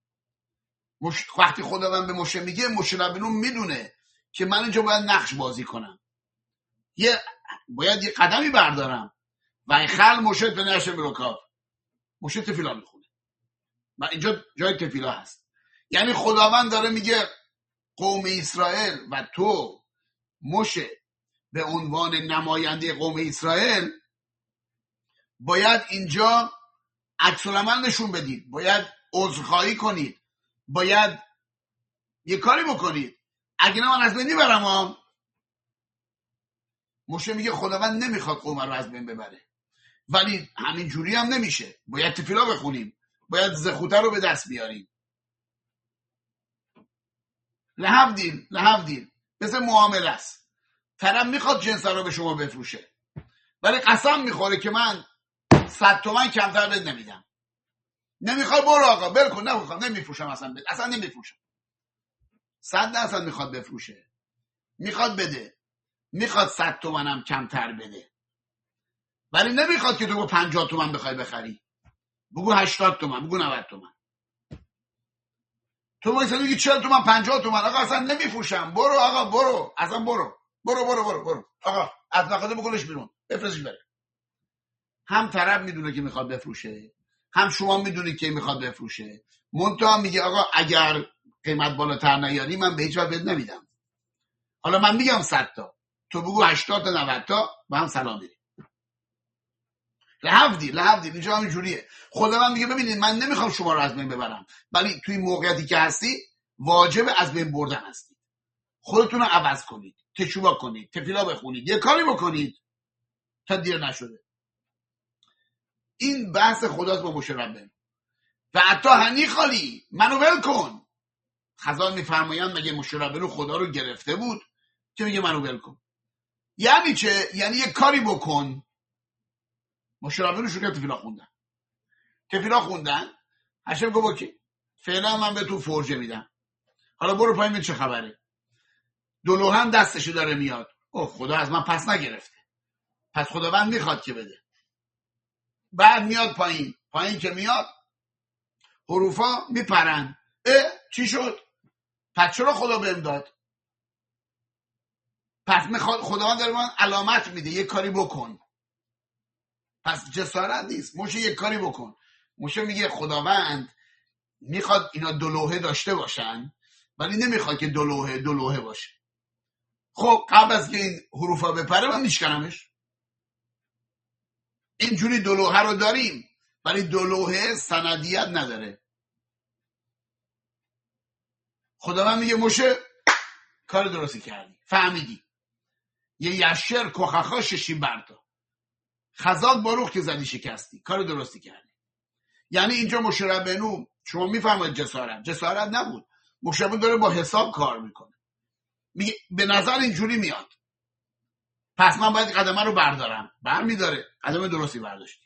وقتی خداوند به مشه میگه، مشه ربنو میدونه که من اینجا باید نقش بازی کنم، باید یه قدمی بردارم. و خل مشه پنهش بروکاف، مشه تفیلا میخونه و اینجا جای تفیلا هست. یعنی خداوند داره میگه قوم اسرائیل و تو مشه به عنوان نماینده قوم اسرائیل باید اینجا عکس العمل نشون بدید، باید عذرخواهی کنید، باید یه کاری بکنید، اگه نه من از بین میبرم. مشه میگه خداوند نمیخواد قوم رو از بین ببره، ولی همین جوری هم نمیشه، باید تفیلا بخونیم، باید زخوته رو به دست بیاریم. لحفدیل مثل معامله است. طرف میخواد جنس رو به شما بفروشه ولی قسم میخوره که من 100 تومن کمتر بهت نمیدم. نمیخواد برو آقا بل کن، نمیفروشم اصلا نمیفروشم. 100% میخواد بفروشه، میخواد بده، میخواد 100 تومنم کمتر بده، ولی نمیخواد که تو با 50 تومن بخوای بخری. بگو 80 تومن، بگو 90 تومن. تو مثلا میگی 40 تومن 50 تومن، آقا اصلا نمیفروشم، برو آقا برو، اصلا برو آقا از مغازه بکنش بیرون، بفرستش بره. هم طرف میدونه که میخواد بفروشه، هم شما میدونید که میخواد بفروشه. منتها میگه آقا اگر قیمت بالاتر نیاری من به هیچ وجه بهت نمیدم. حالا من میگم 100 تا، تو بگو 80 تا 90 تا، با هم سلام میریم. لحفدیل اینجا همین جوریه. خداوند میگه ببینید من نمیخوام شما رو از بین ببرم، ولی توی موقعیتی که هستی واجب از بین بردن هستی. خودتون رو عوض کنید، تشوبا کنید، تفیلا بخونید، یه کاری بکنید تا دیر نشده. این بحث خداست با مشه ربنو. و حتی هنی خالی منو ول کن. خزان میفرمایند مگه مشه ربنو خدا رو گرفته بود که میگه منو ول کن؟ یعنی چه؟ یعنی یه کاری بکن. مشه ربنو شروع تفیلا خوندن. هشم گفت اوکی، فعلا من به تو فرجه میدم، حالا برو پایین به چه خبره. دلوهن دستشو داره میاد، اوه خدا از من پس نگرفته، پس خداوند میخواد که بده. بعد میاد پایین که میاد حروفا میپرن. چی شد؟ پس چرا خدا بهم داد؟ پس خداوند داره من علامت میده یه کاری بکن. پس جسارت نیست، مشه یه کاری بکن. مشه میگه خداوند میخواد اینا دلوهه داشته باشن ولی نمیخواد که دلوهه باشه. خب قبل از که این حروفا بپره من میشکنمش. اینجوری دلوهه رو داریم ولی دلوهه سندیت نداره. خداوند میگه مشه کار درستی کردی، فهمیدی، یه یشر کخخا ششی بردا. خزال باروخ که زدی شکستی، کار درستی کردی. یعنی اینجا مشه ربینو، شما میفهمید جسارت نبود. مشه ربینو داره با حساب کار میکنه، میگه به نظر اینجوری میاد، پس من باید قدمه رو بردارم. برمیداره، قدم درستی برداشتی.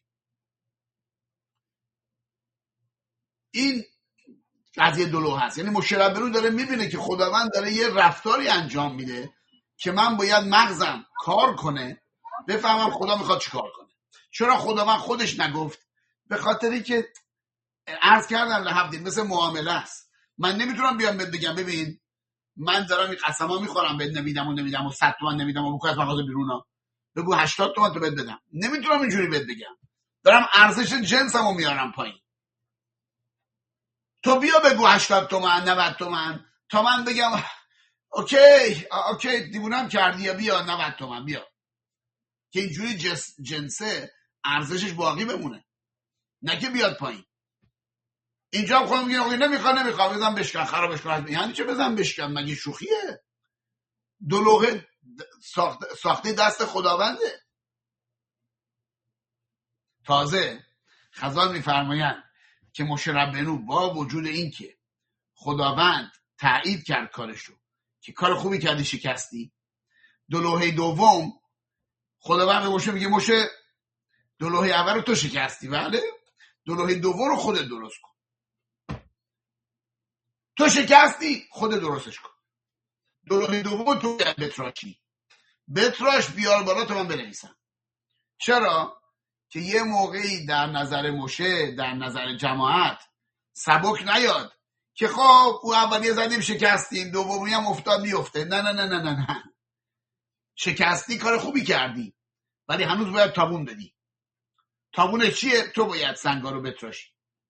این قضیه دلو هست. یعنی مشه ربینو داره میبینه که خداوند داره یه رفتاری انجام میده که من باید مغزم کار کنه بفهمم خدا میخواد چیکار کنه. چرا خداوند خودش نگفت؟ به خاطری که عرض کردم لحظه مثل معامله است. من نمیتونم بیام بهت بگم ببین من دارم این قسما میخورم بهت نمیدم و 100 تومن نمیدم و بگو از مغازه بیرونا، بگو 80 تومن تو بهت بدم. نمیتونم اینجوری بهت بگم. دارم ارزش جنسمو میارم پایین. تو بیا بگو 80 تومن 90 تومن تا من بگم اوکی دیوونم کردی، یا بیا 90 تومن بیا، که اینجوری جنسه ارزشش باقی بمونه، نه که بیاد پایین. اینجا هم خودم میگم نمیخوام بزن بشکن خرابش کن. یعنی چه بزن بشکن؟ مگه شوخیه؟ دلوغه ساخته دست خداونده. تازه خزال میفرمایند که مشه ربینو با وجود این که خداوند تایید کرد کارشو که کار خوبی کردی شکستی، دلوهه دوم خداوند به مشه میگه مشه دلوهه اول رو تو شکستی، بله دلوهه دوم رو خودت درست کن. تو شکستی خودت درستش کن. دلوهه دوم تو بتراش بیار بالا تا من بنویسم. چرا؟ که یه موقعی در نظر مشه، در نظر جماعت سبک نیاد که خب او اولیه زدیم شکستیم، دومی هم افتاد میفته. نه شکستی کار خوبی کردی ولی هنوز باید تابون بدی. تابون چیه؟ تو باید سنگا رو بتراشی،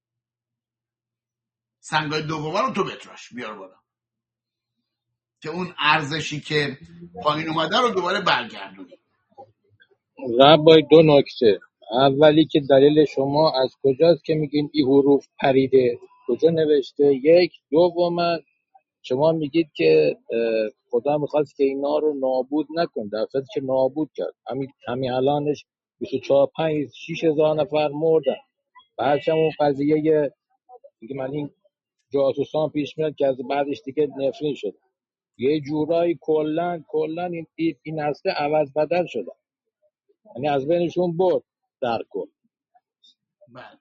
سنگای دوم رو تو بتراش بیار بالا که اون ارزشی که پایین اومده رو دوباره برگردونی. ربای دو نکته. اولی که دلیل شما از کجاست که میگین این حروف پریده؟ کجا نوشته؟ یک. دوما شما میگید که خدا میخواست که اینا رو نابود نکن، در صورتی که نابود کرد. همین الانش 24 5 6 هزار نفر مردن. بعدش هم اون قضیه دیگه من این جاسوسان پیش میاد که از بعدش دیگه نفرین شد. یه جورایی کلن این نسل عوض بدل شده، یعنی از بینشون برد در کل. بله.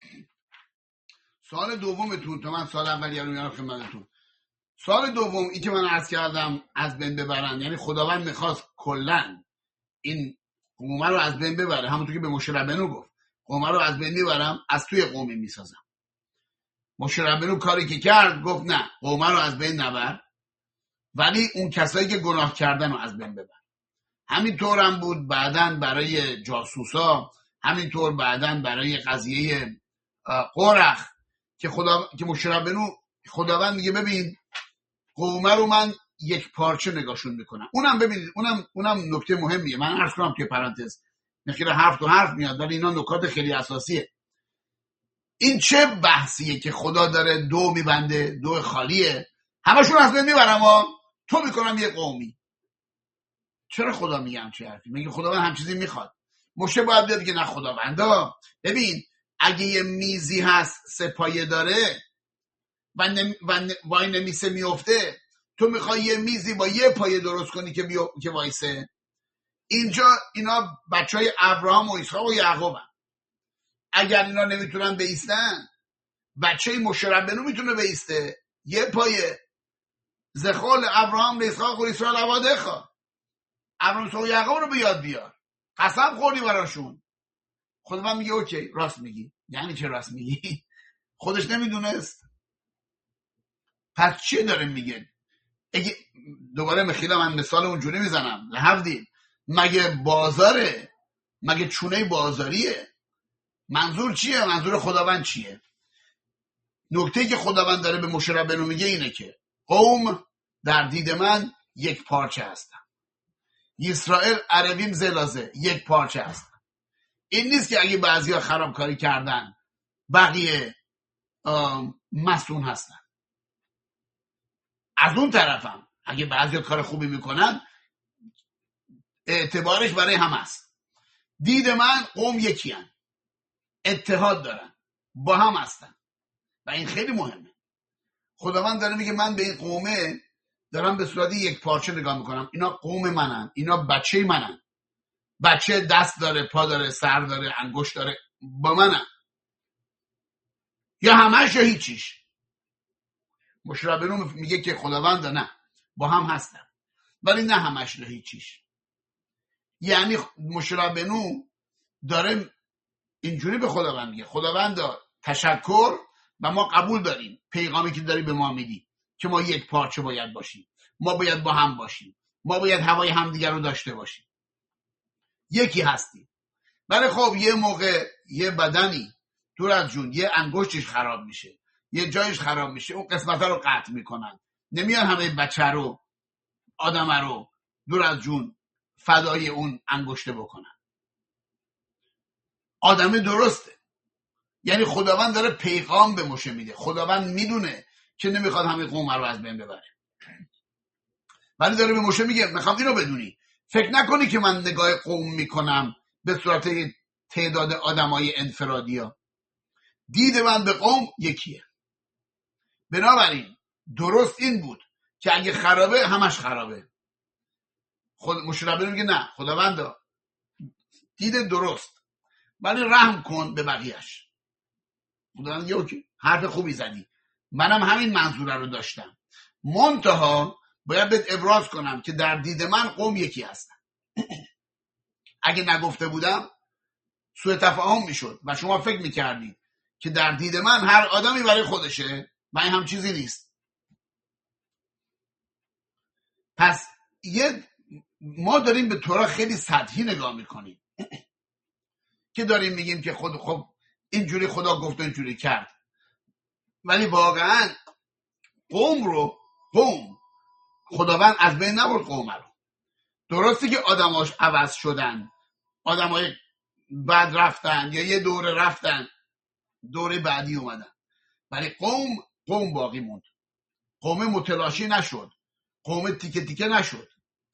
سوال دومتون تا من سوال اولیه رو میارم خدمتتون. سوال دوم این که من عرض کردم از بین ببرن، یعنی خداوند میخواست کلن این قومه رو از بین ببره، همونطور که به مشه ربینو گفت قومه رو از بین میبرم، از توی قومی میسازم. مشه ربینو کاری که کرد گفت نه قومه رو از بین نبر، ولی اون کسایی که گناه کردن رو از بین ببر. همینطور هم بود بعدن برای جاسوسا، همینطور بعدن برای قضیه قرخ که مشه ربینو خداوند میگه ببین قومه رو من یک پارچه نگاهشون میکنم. اونم ببینید اونم نکته مهمیه. من عرض کنم توی پرانتز نخیر حرف تو حرف میاد ولی اینا نکات خیلی اساسیه. این چه بحثیه که خدا داره دو میبنده، دو خالیه، همشون از بین میبرم تو میکنم یه قومی. چرا خدا میگه همچه حرفی؟ میگه خداوند هم چیزی میخواد. مشه باید بیاد بگه نه خداوندا ببین اگه یه میزی هست 3 پایه داره و وای نمیسه میفته، تو میخوای یه میزی با 1 پایه درست کنی که وایسه. اینجا اینا بچهای ابراهام و اسحاق و یعقوب هم. اگر اینا نمیتونن بایستن بچه مشه ربینو میتونه بایسته. 1 پایه زخول ابراهام اسحاق و اسرائیل عبادخا ابراهام و یعقوب رو بیار قسم خوردی براشون. خود من میگه اوکی راست میگی. یعنی چه راست میگی؟ خودش نمیدونست. پس چیه داره میگه؟ اگه دوباره مخیلا من مثال اونجوری میزنم لحظه مگه بازاره؟ مگه چونه بازاریه؟ منظور چیه؟ منظور خداوند چیه؟ نکته که خداوند داره به مشه ربینو میگه اینه که قوم در دید من یک پارچه هستن. اسرائیل عربیم زلازه یک پارچه هستن. این نیست که اگه بعضیا خرابکاری کردن بقیه مسئول هستن. از اون طرفم اگه بعضیا کار خوبی میکنن اعتبارش برای هم است. دید من قوم یکی هن. اتحاد دارن، با هم هستن و این خیلی مهمه. خداوند داره میگه من به این قومه دارم به صورت یک پارچه نگاه میکنم. اینا قوم منن، اینا بچه منن. بچه دست داره، پا داره، سر داره، انگشت داره، با منن. یا همش یا هیچیش. مشی ربینو میگه که خداوند نه، با هم هستن ولی نه همش یا هیچیش. یعنی مشی ربینو داره اینجوری به خداوند میگه خداوند تشکر و ما قبول داریم پیغامی که داری به ما میدی که ما یک پارچه باید باشیم، ما باید با هم باشیم، ما باید هوای همدیگر رو داشته باشیم، یکی هستیم. ولی خب یه موقع یه بدنی دور از جون یه انگشتش خراب میشه، یه جایش خراب میشه، اون قسمت رو قطع میکنن. نمیان همه بچه رو، آدم رو دور از جون فدای اون انگشته بکنن. آدم درسته. یعنی خداوند داره پیغام به موشه میده. خداوند میدونه که نمیخواد همه قوم رو از بین ببره، ولی داره به موشه میگه میخوام اینو بدونی، فکر نکنی که من نگاه قوم میکنم به صورت تعداد آدمای انفرادی ها. دید من به قوم یکیه. بنابراین درست این بود که اگه خرابه همش خرابه. خود مشربه میگه نه، خداوند دید درست ولی رحم کن به بقیهش. خداوند میگه اوکی، حرف خوبی زدی، منم همین منظوره رو داشتم، منتها باید بهت ابراز کنم که در دید من قوم یکی هستن. اگه نگفته بودم سوء تفاهم میشد و شما فکر میکردید که در دید من هر آدمی برای خودشه و این هم چیزی نیست. پس ما داریم به تورا خیلی سطحی نگاه میکنیم که داریم میگیم که خب اینجوری خدا گفت و اینجوری کرد، ولی واقعا قوم خداوند از بین نبرد. قوم رو درسته که آدماش عوض شدن، آدمای بعد رفتن یا یه دوره رفتن، دوره بعدی اومدن، ولی قوم باقی موند. قوم متلاشی نشد، قوم تیکه تیکه نشد.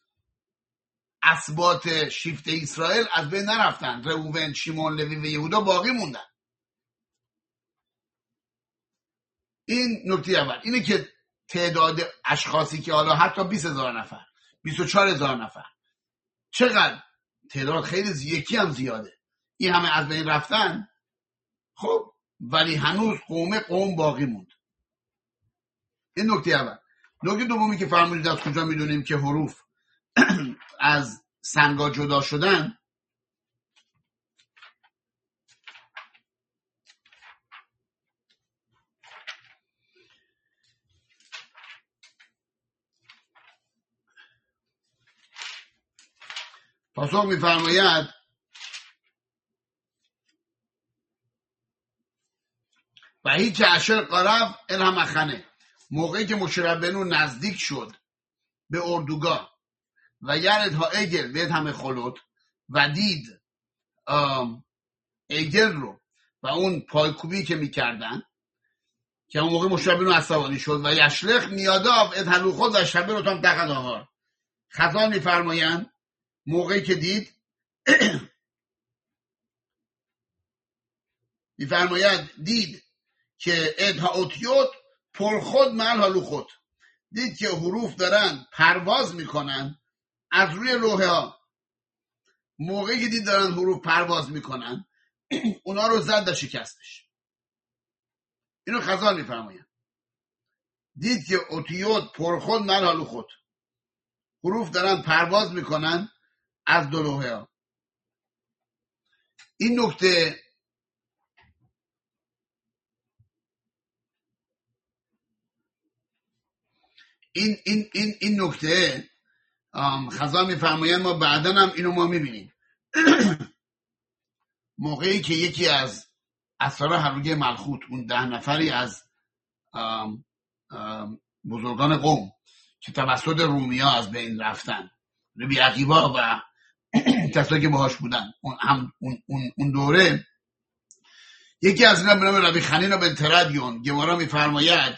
اسباط شیفت اسرائیل از بین نرفتن، روبن، شیمون، لوی و یهودا باقی موندن. این نکته اول. اینه که تعداد اشخاصی که حالا حتی 20,000 نفر 24,000 نفر چقدر تعداد خیلی یکی هم زیاده، این همه از بین رفتن، خب ولی هنوز قوم باقی موند. این نکته اول. نکته دومی که فرمودید از کجا میدونیم که حروف از سنگا جدا شدن، پاسخ میفرماید و هیچ اشر قرب الهمخنه. موقعی که مشی ربینو نزدیک شد به اردوگاه و یرد ها ایگل وید همه خلوت و دید ایگل رو و اون پایکوبی که میکردن، که اون موقع مشی ربینو عصبانی شد و یشلخ نیاداف اد هلو خود و شبه رو تام تقد آهار. خزان میفرمایند موقعی که دید دید که ادها اوتیوت پر خود مل هالو خود، دید که حروف دارن پرواز میکنن از روی لوحه ها. موقعی که دید دارن حروف پرواز میکنن اونا رو زد و شکستش. اینو خزان میفرمایند دید که اوتیوت پر خود مل هالو خود، حروف دارن پرواز میکنن از دو لوحه ها. این نکته این نکته خزان میفرمایند ما بعدن هم اینو ما میبینیم. موقعی که یکی از اسرار هروگه ملخوت، اون 10 نفری از بزرگان قوم که توسط رومیا از بین رفتن، ربی عقیبا و کسایی که باهاش بودن اون دوره، یکی از اینا به نام ربی خنینا بن تردیون گمارا میفرماید،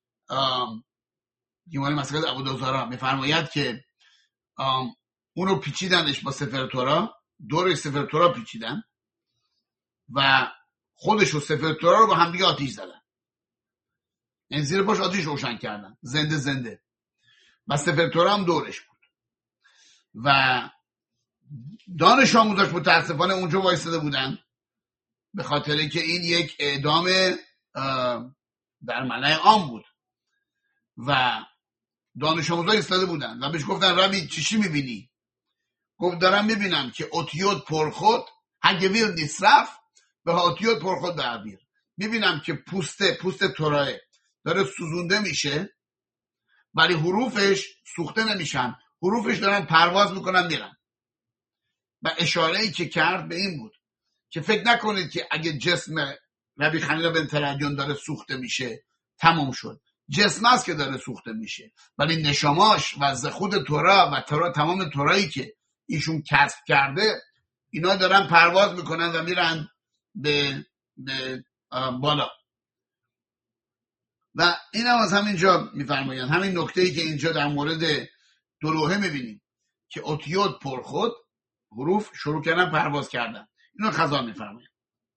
گمارا مسئله ابودوزارا میفرماید که اونو پیچیدنش با سفر تورا دور سفر تورا پیچیدن و خودش و سفر تورا رو با هم دیگه آتیش زدن، یعنی زیر پاش آتیش روشن کردن، زنده و سفر تورا هم دورش بود و دانش آموزاش متاسفانه اونجا وایستاده بودن به خاطر که این یک اعدام در ملأ عام بود و دانش آموزا ایستاده بودن و بهش گفتن ربی چی میبینی؟ گفت دارم میبینم که اوتیوت پرخود هگویل نیسرف به اوتیوت پرخود دعبیر، میبینم که پوست توراه داره سوزونده میشه ولی حروفش سوخته نمیشن، حروفش دارن پرواز میکنن میرن. و اشاره ای که کرد به این بود که فکر نکنید که اگه جسم ربی خلیل بن ترجان داره سوخته میشه تمام شد، جسم است که داره سوخته میشه ولی نشاماش و خود تورا و تمام تورایی که ایشون کسب کرده اینا دارن پرواز میکنن و میرن به بالا. و این هم از همینجا میفرمایند، همین نکته‌ای که اینجا در مورد دولوحه میبینیم که اوتیوت پرخود حروف شروع کردن پرواز کردن، اینو خزان میفرمایند.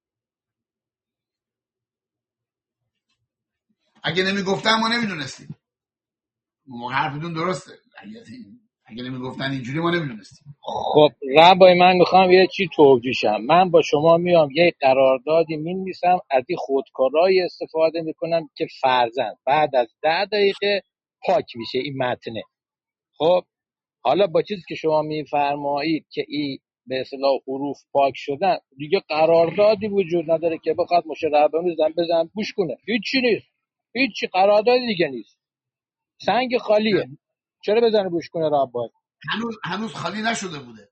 اگه نمیگفتن ما نمیدونستیم، حرفتون درسته، اگه نمیگفتن اینجوری ما نمیدونستیم. خب ربای من میخوام یه چی توجیه شم. من با شما میام یه قراردادی مینویسم، از این خودکارایی استفاده میکنم که فرضاً بعد از 10 دقیقه پاک میشه این متنه. خب حالا با چیزی که شما میفرمایید که این به اصطلاح حروف پاک شدن، دیگه قراردادی وجود نداره که بخواد مشربانی بزن گوش کنه، هیچی نیست، هیچی قراردادی دیگه نیست، سنگ خالیه. چرا بزنه گوش کنه ربای؟ هنوز خالی نشده بوده.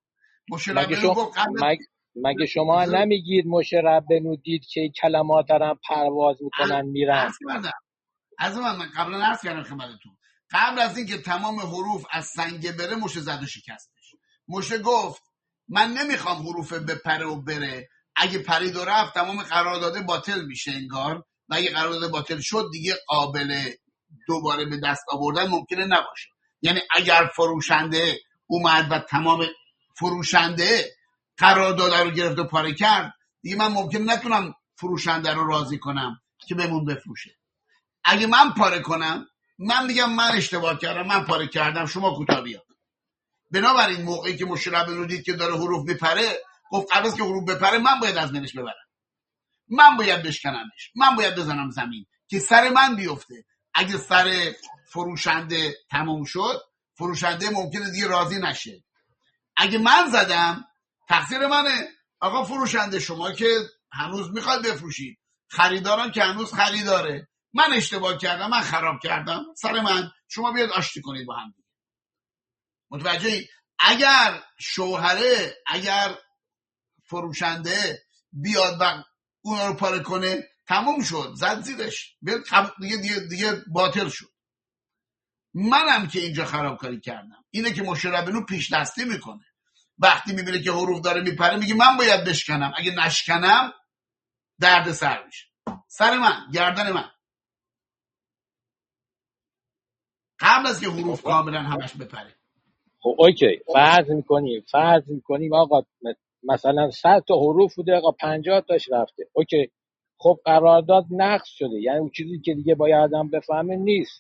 مگه شما نمیگید مشربنو دید که کلمات دارن پرواز میکنن میرن؟ از من قبلا عرض کردم خدمتتون، قبل از اینکه تمام حروف از سنگ بره مشه زد و شکستش. مشه گفت من نمیخوام حروف بپره و بره، اگه پرید و رفت تمام قرارداد باطل میشه انگار، و اگه قرارداد باطل شد دیگه قابل دوباره به دست آوردن ممکنه نباشه. یعنی اگر فروشنده اومد و تمام فروشنده قرارداد رو گرفت و پاره کرد، دیگه من ممکنه نتونم فروشنده رو راضی کنم که بهمون بفروشه. اگه من پاره کنم، من میگم من اشتباه کردم، من پاره کردم، شما کوتاه بیا. بنابراین موقعی که مشربنو دید که داره حروف میپره، گفت قبل از که حروف بپره من باید از منش ببرم، من باید بشکنمش، من باید بزنم زمین که سر من بیفته. اگه سر فروشنده تموم شد، فروشنده ممکنه دیگه راضی نشه. اگه من زدم تقصیر منه. آقا فروشنده شما که هنوز میخواد بفروشید، خریداران که هنوز خریداره، من اشتباه کردم، من خراب کردم، سر من، شما بیاد آشتی کنید با هم. متوجهی؟ اگر شوهره، اگر فروشنده بیاد و اونا رو پاره کنه، تموم شد، زد زیرش، دیگه باطل شد. منم که اینجا خرابکاری کردم. اینه که مشربنو پیش دستی میکنه، وقتی میبینه که حروف داره میپره میگه من باید بشکنم، اگه نشکنم درد سر میشه، سر من، گردن من، قبل از که حروف کاملا همش بپره. خب اوکی، فرض میکنیم آقا مثلا 100 تا حروف بوده، آقا 50 تاش رفته، اوکی. خب قرارداد نقض شده، یعنی اون چیزی که دیگه باید آدم بفهمه نیست.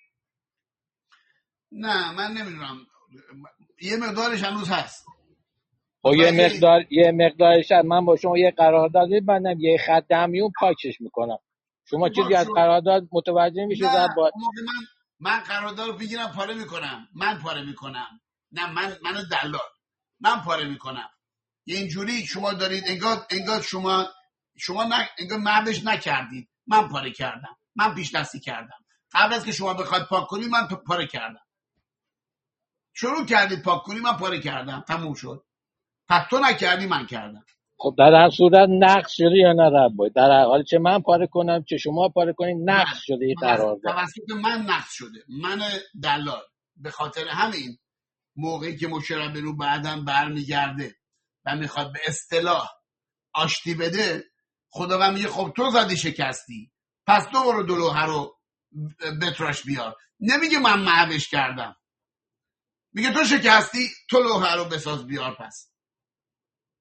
نه من نمیدونم، یه مقدارش هنوز هست. خب یه مقدارش هست. من با شما یه قرارداد ببندم، یه خط دمیون پاکش میکنم، شما چیزی از قرارداد متوجه میشه؟ من قرارداد رو بگیرم پاره میکنم، من پاره میکنم، نه من دلال، من پاره میکنم. اینجوری شما دارید انگار شما انگار مردش نکردید، من پاره کردم، من پیش دستی کردم. قبل از که شما بخواید پاک کنید من پاره کردم، شروع کردید پاک کنید، من پاره کردم، تموم شد. پس تو نکردی، من کردم. خب در هر صورت نقض شده یا نه ربای؟ در هر حال چه من پاره کنم چه شما پاره کنید نقض شده این قرارداد. توسط من نقض شده، من دلال. به خاطر همین موقعی که مشربنو بعداً برمیگرده و میخواد به اصطلاح آشتی بده، خداوند میگه خب تو زدی شکستی، پس تو برو دلوحه رو بتراش بیار. نمیگه من محوش کردم، میگه تو شکستی، تو لوحه رو بساز بیار. پس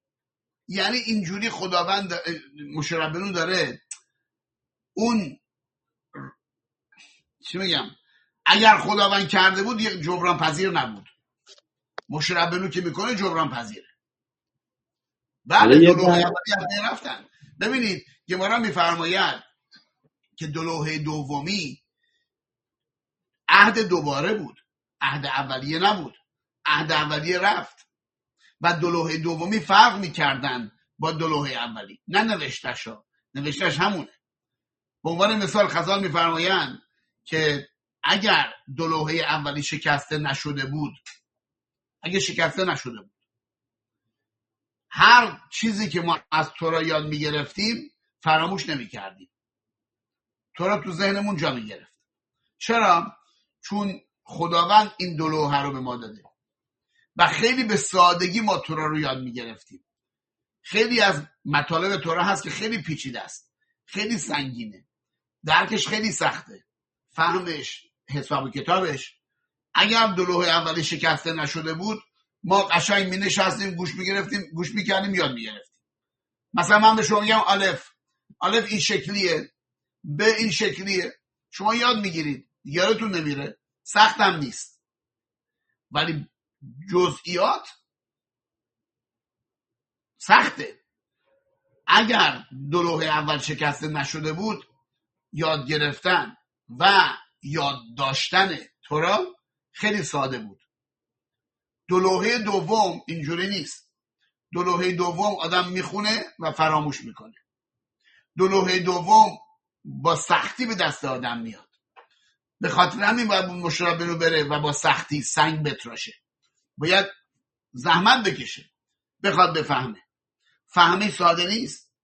یعنی اینجوری خداوند مشربنو داره اون چی میگم، اگر خداوند کرده بود یک جبران پذیر نبود. مشربنو که میکنه جبران پذیره. بله دلوه اولی از بین رفتن. ببینید گمارا میفرماید که دلوه دومی عهد دوباره بود، عهد اولیه نبود. عهد اولیه رفت و دلوه دومی فرق میکردن با دلوه اولی، نه نوشتش ها، نوشتش همونه. به عنوان مثال خزان میفرمایند که اگر دلوه اولی شکسته نشده بود، اگه شکسته نشده بود، هر چیزی که ما از تورا یاد میگرفتیم فراموش نمیکردیم، تورا تو ذهنمون جا میگرفت. چرا؟ چون خداوند این دلوه رو به ما داده و خیلی به سادگی ما تورا رو یاد میگرفتیم. خیلی از مطالب تورا هست که خیلی پیچیده است، خیلی سنگینه، درکش خیلی سخته، فهمش، حساب کتابش. اگر دلوه اولی شکسته نشده بود ما قشنگ می نشستیم گوش میکردیم یاد میگرفتیم. مثلا من به شما میگم الف این شکلیه، ب این شکلیه، شما یاد میگیرید، یادتون نمیره، سختم نیست، ولی جزئیات سخته. اگر دلوه اول شکسته نشده بود یاد گرفتن و یاد داشتن تورا خیلی ساده بود. دلوه دوم اینجوری نیست. دلوه دوم آدم میخونه و فراموش میکنه. دلوه دوم با سختی به دست آدم میاد. به خاطر همین باید مشربنو بره و با سختی سنگ بتراشه، باید زحمت بکشه بخواد بفهمه. فهمی ساده نیست.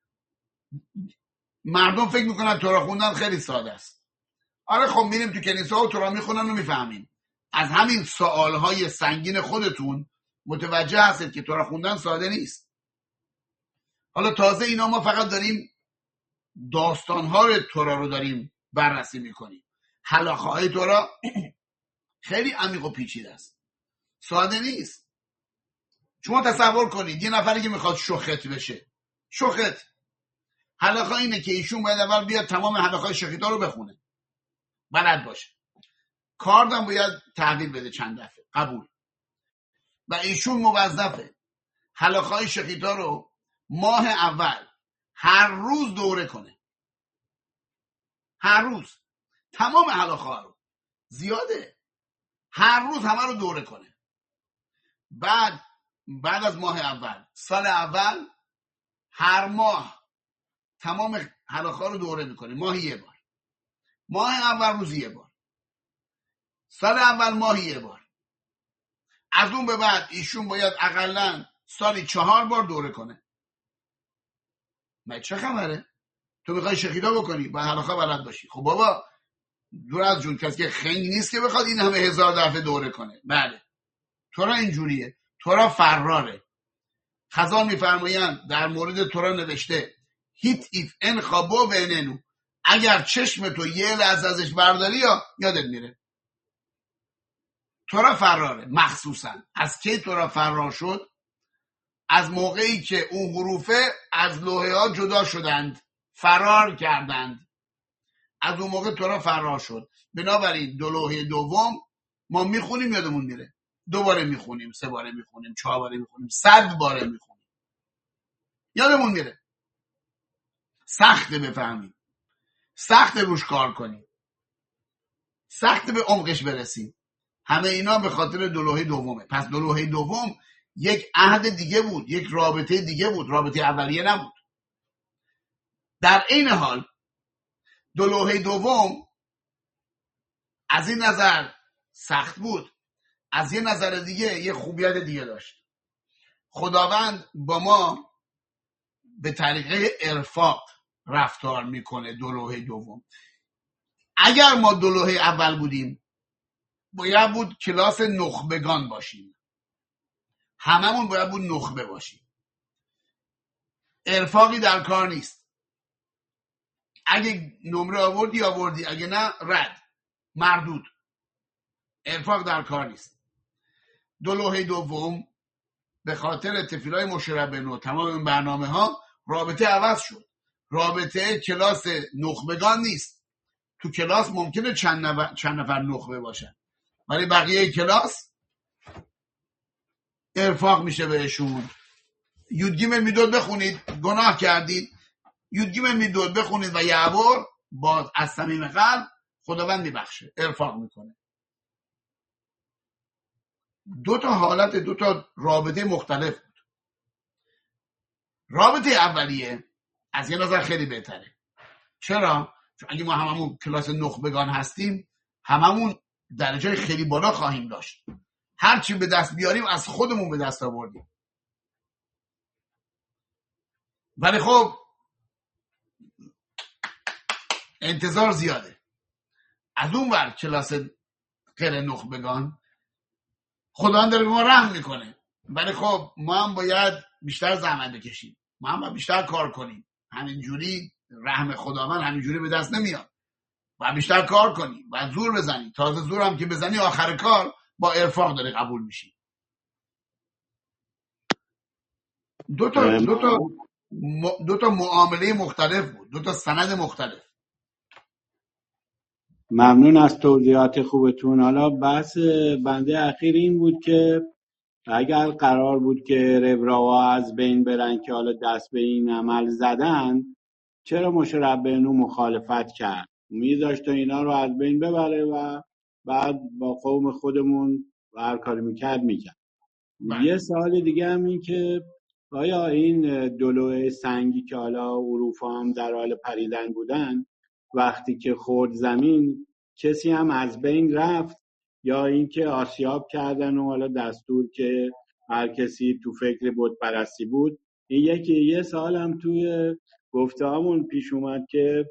مردم فکر میکنن تورا خوندن خیلی ساده است. آره خب میریم تو کنیسه و تورا میخونن و میفهمیم. از همین سوالهای سنگین خودتون متوجه هستید که تورا خوندن ساده نیست. حالا تازه اینا ما فقط داریم داستانهای تورا رو داریم بررسی میکنیم. حلاخه های تورا خیلی عمیق و پیچیده است، ساده نیست. شما تصور کنید یه نفری که میخواد شخت بشه، شخت، حلاخه اینه که ایشون باید اول بیاد تمام حلاخه شخیتا رو بخونه، بلد باشه، کاردم باید تحویل بده چند دفعه، قبول. و ایشون موظفه حلاخه شخیتا رو ماه اول هر روز دوره کنه، هر روز تمام حلاخه رو، زیاده، هر روز همه رو دوره کنه. بعد از ماه اول، سال اول، هر ماه تمام حلاخه رو دوره میکنه، ماهی یه بار. ماه اول روزی یه بار، سال اول ماهی یه بار. از اون به بعد ایشون باید اقلن سالی 4 بار دوره کنه. من چه خبره؟ تو میخوای شخیدا بکنی باید حلاخه بلد باشی. خب بابا دور از جون، کسی که خنگ نیست که بخواد این همه 1000 دفعه دوره کنه. بله تورا اینجوریه، تورا فراره. خزان میفرمایند در مورد تورا نوشته هیت ایف ان خابو و اننو، اگر چشم تو یه لحظه ازش برداری یا یادت میره. تورا فراره. مخصوصا از کی تورا فرار شد؟ از موقعی که اون حروفه از لوحه ها جدا شدند، فرار کردند، از اون موقع تورا فرار شد. بنابراین دو لوحه دوم ما میخونیم یادمون میره، 2 باره میخونیم، 3 باره میخونیم، 4 باره میخونیم، 100 باره میخونیم، یادمون میره. سخته بفهمیم، سخته روش کار کنیم، سخته به عمقش برسیم. همه اینا به خاطر دو لوحه دومه. پس دو لوحه دوم یک عهد دیگه بود، یک رابطه دیگه بود، رابطه اولیه نبود. در این حال دو لوحه دوم از این نظر سخت بود، از یه نظر دیگه یه خوبیت دیگه داشت. خداوند با ما به طریقه ارفاق رفتار میکنه. دو لوحه دوم، اگر ما دو لوحه اول بودیم باید بود کلاس نخبگان باشیم، هممون باید بود نخبه باشیم. ارفاقی در کار نیست. اگه نمره آوردی، اگه نه رد، مردود. ارفاق در کار نیست. دو لوحه دوم به خاطر تفیلای مشربنو تمام این برنامه ها رابطه عوض شد. رابطه کلاس نخبگان نیست. تو کلاس ممکنه چند نفر نخبه باشن، ولی بقیه کلاس ارفاق میشه بهشون. یودگیم میدود بخونید، گناه کردید، یودگیم میدود بخونید و یعبر باز از صمیم قلب خداوند میبخشه، ارفاق میکنه. دو تا حالت، دو تا رابطه مختلف بود. رابطه اولیه از یه نظر خیلی بهتره. چرا؟ چون اگه ما هممون کلاس نخبگان هستیم، هممون درجه خیلی بالا خواهیم داشت. هرچی به دست بیاریم از خودمون به دست آوردیم. ولی خب انتظار زیاده. از اون ور کلاس غیر نخبگان خداوند داره به ما رحم میکنه، ولی خب ما هم باید بیشتر زحمت بکشیم، ما هم باید بیشتر کار کنیم. همینجوری رحم خداوند همینجوری به دست نمیاد. باید بیشتر کار کنیم، باید زور بزنیم. تازه زور هم که بزنی آخر کار با ارفاق داره قبول میشی. دو تا معامله مختلف بود، دو تا سند مختلف. ممنون از توضیحات خوبتون. حالا بحث بنده اخیر این بود که اگر قرار بود که ربراها از بین برن که حالا دست به این عمل زدن، چرا مشربنو مخالفت کرد؟ میذاشت اینا رو از بین ببره و بعد با قوم خودمون هر کاری میکرد میکرد. یه سوال دیگه هم این که آیا این دلو سنگی که حالا اروپا هم در حال پریدن بودن، وقتی که خورد زمین کسی هم از بین رفت، یا اینکه آسیاب کردن و حالا دستور که هر کسی تو فکر بت پرستی بود؟ این یه سوال هم توی گفته‌هامون پیش اومد که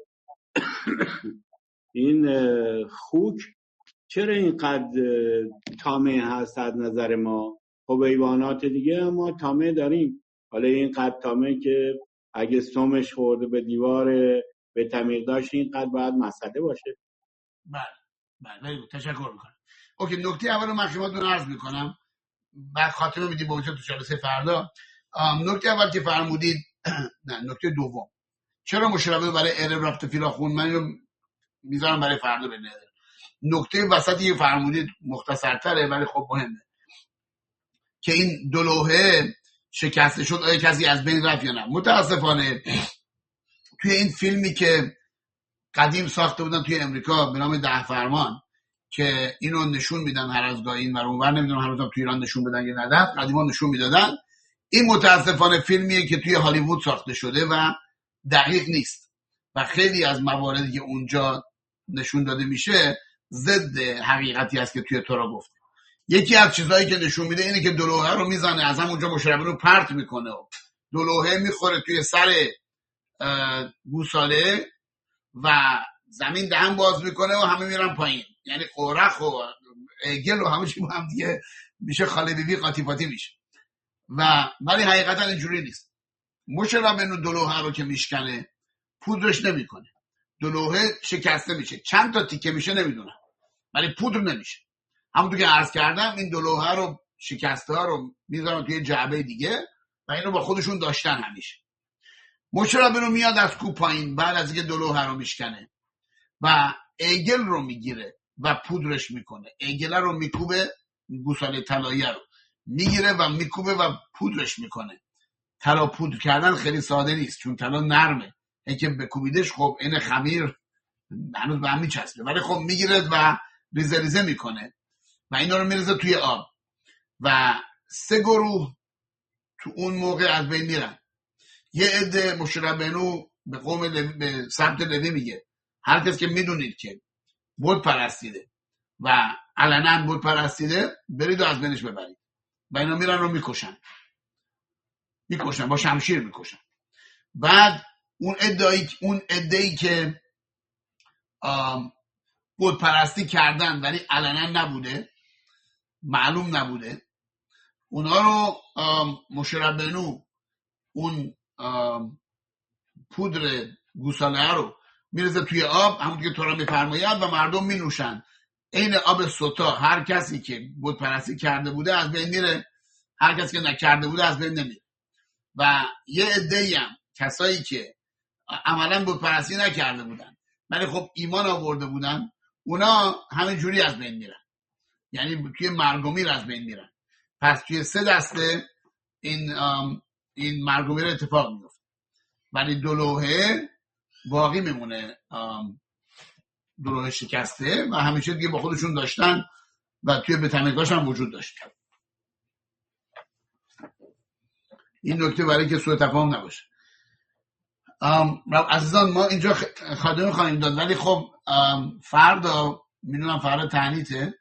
این خوک چرا اینقدر طامع هست از نظر ما؟ خب ایوانات دیگه ما طامع داریم، حالا اینقدر طامع که اگه سمش خورده به دیوار به تعمیر داشت اینقدر باید مسئله باشه. بله تشکر میکنم. اوکی، نکته اول رو من خدمتتون عرض میکنم، بعد خاتمه میدیم به تو جلسه فردا. نکته اول که فرمودید، نه نکته دوم، چرا مشربه برای ارب رفت فیلا خون؟ من اینو میذارم برای فردا به نظر. نکته وسطی که فرمودید مختصرتره ولی خب مهمه، که این دو لوحه شکسته شد، آیا کسی از بین رفت یا نه. متاسفانه توی این فیلمی که قدیم ساخته بودن توی امریکا به نام 10 فرمان که اینو نشون میدن هر از گاهی این ور اونور، نمیدونم هنوزم توی ایران نشون بدن یا نه، قدیما نشون میدادن. این متاسفانه فیلمیه که توی هالیوود ساخته شده و دقیق نیست و خیلی از مواردی که اونجا نشون داده میشه ضد حقیقتی است که توی تورا گفته. یکی از چیزایی که نشون میده اینه که دلوحه رو میزنه، از همونجا مشربه رو پرت میکنه و دلوحه میخوره توی سر گوساله و زمین دهن باز میکنه و همه میرن پایین، یعنی قورخ و گل و همه چی با هم دیگه میشه خاله بیبی قاطی پاتی میشه. و ولی حقیقتا اینجوری نیست. مشربه دلوحه رو که میشکنه پودرش نمیکنه، دلوحه شکسته میشه، چند تا تیکه میشه نمیدونم ولی پودر نمیشه. همونطور که عرض کردم این دلوحه رو شکسته ها رو میذارن توی جعبه دیگه و اینو با خودشون داشتن همیشه. مشربه رو میاد از کوه پایین بعد از اینکه دلوحه رو میشکنه و ایگل رو میگیره و پودرش میکنه. ایگل رو میکوبه، گوساله طلایی رو میگیره و میکوبه و پودرش میکنه. طلا پودر کردن خیلی ساده نیست چون طلا نرمه، اینکه بکوبیدش خب این خمیر هنوز به هم میچسبه، ولی خب میگیره و ریزه ریزه میکنه و اینا رو میریزه توی آب و 3 گروه تو اون موقع از بین میرن. یه عده مشربنو به قوم به سمت لوی میگه هر کس که میدونید که بت پرستیده و علنا بت پرستیده برید و از بینش ببرید و اینا میرن رو میکشن با شمشیر میکشن. بعد اون عده‌ای که بت پرستی کردن ولی علنا نبوده، معلوم نبوده، اونا رو مشربنو اون پودر گوساله رو میرزه توی آب همونطور که تورا میفرماید و مردم مینوشن. این آب سوتا هر کسی که بت پرستی کرده بوده از بین میره، هر کسی که نکرده بوده از بین نمیره. و یه عده‌ای هم کسایی که عملا بتپرستی نکرده بودن ولی خب ایمان آورده بودن، اونا همین جوری از بین میرن، یعنی توی مرگ و میر از بین میرن. پس توی 3 دسته این مرگ و میر اتفاق میفته، ولی 2 لوحه باقی میمونه، 2 لوحه شکسته و همیشه دیگه با خودشون داشتن و توی بتمگاش هم وجود داشتن. این نکته برای که سوء تفاهم نباشه. عزیزان ما اینجا خادمه خواهیم داد، ولی خب فردا میدونم فردا تعنیته،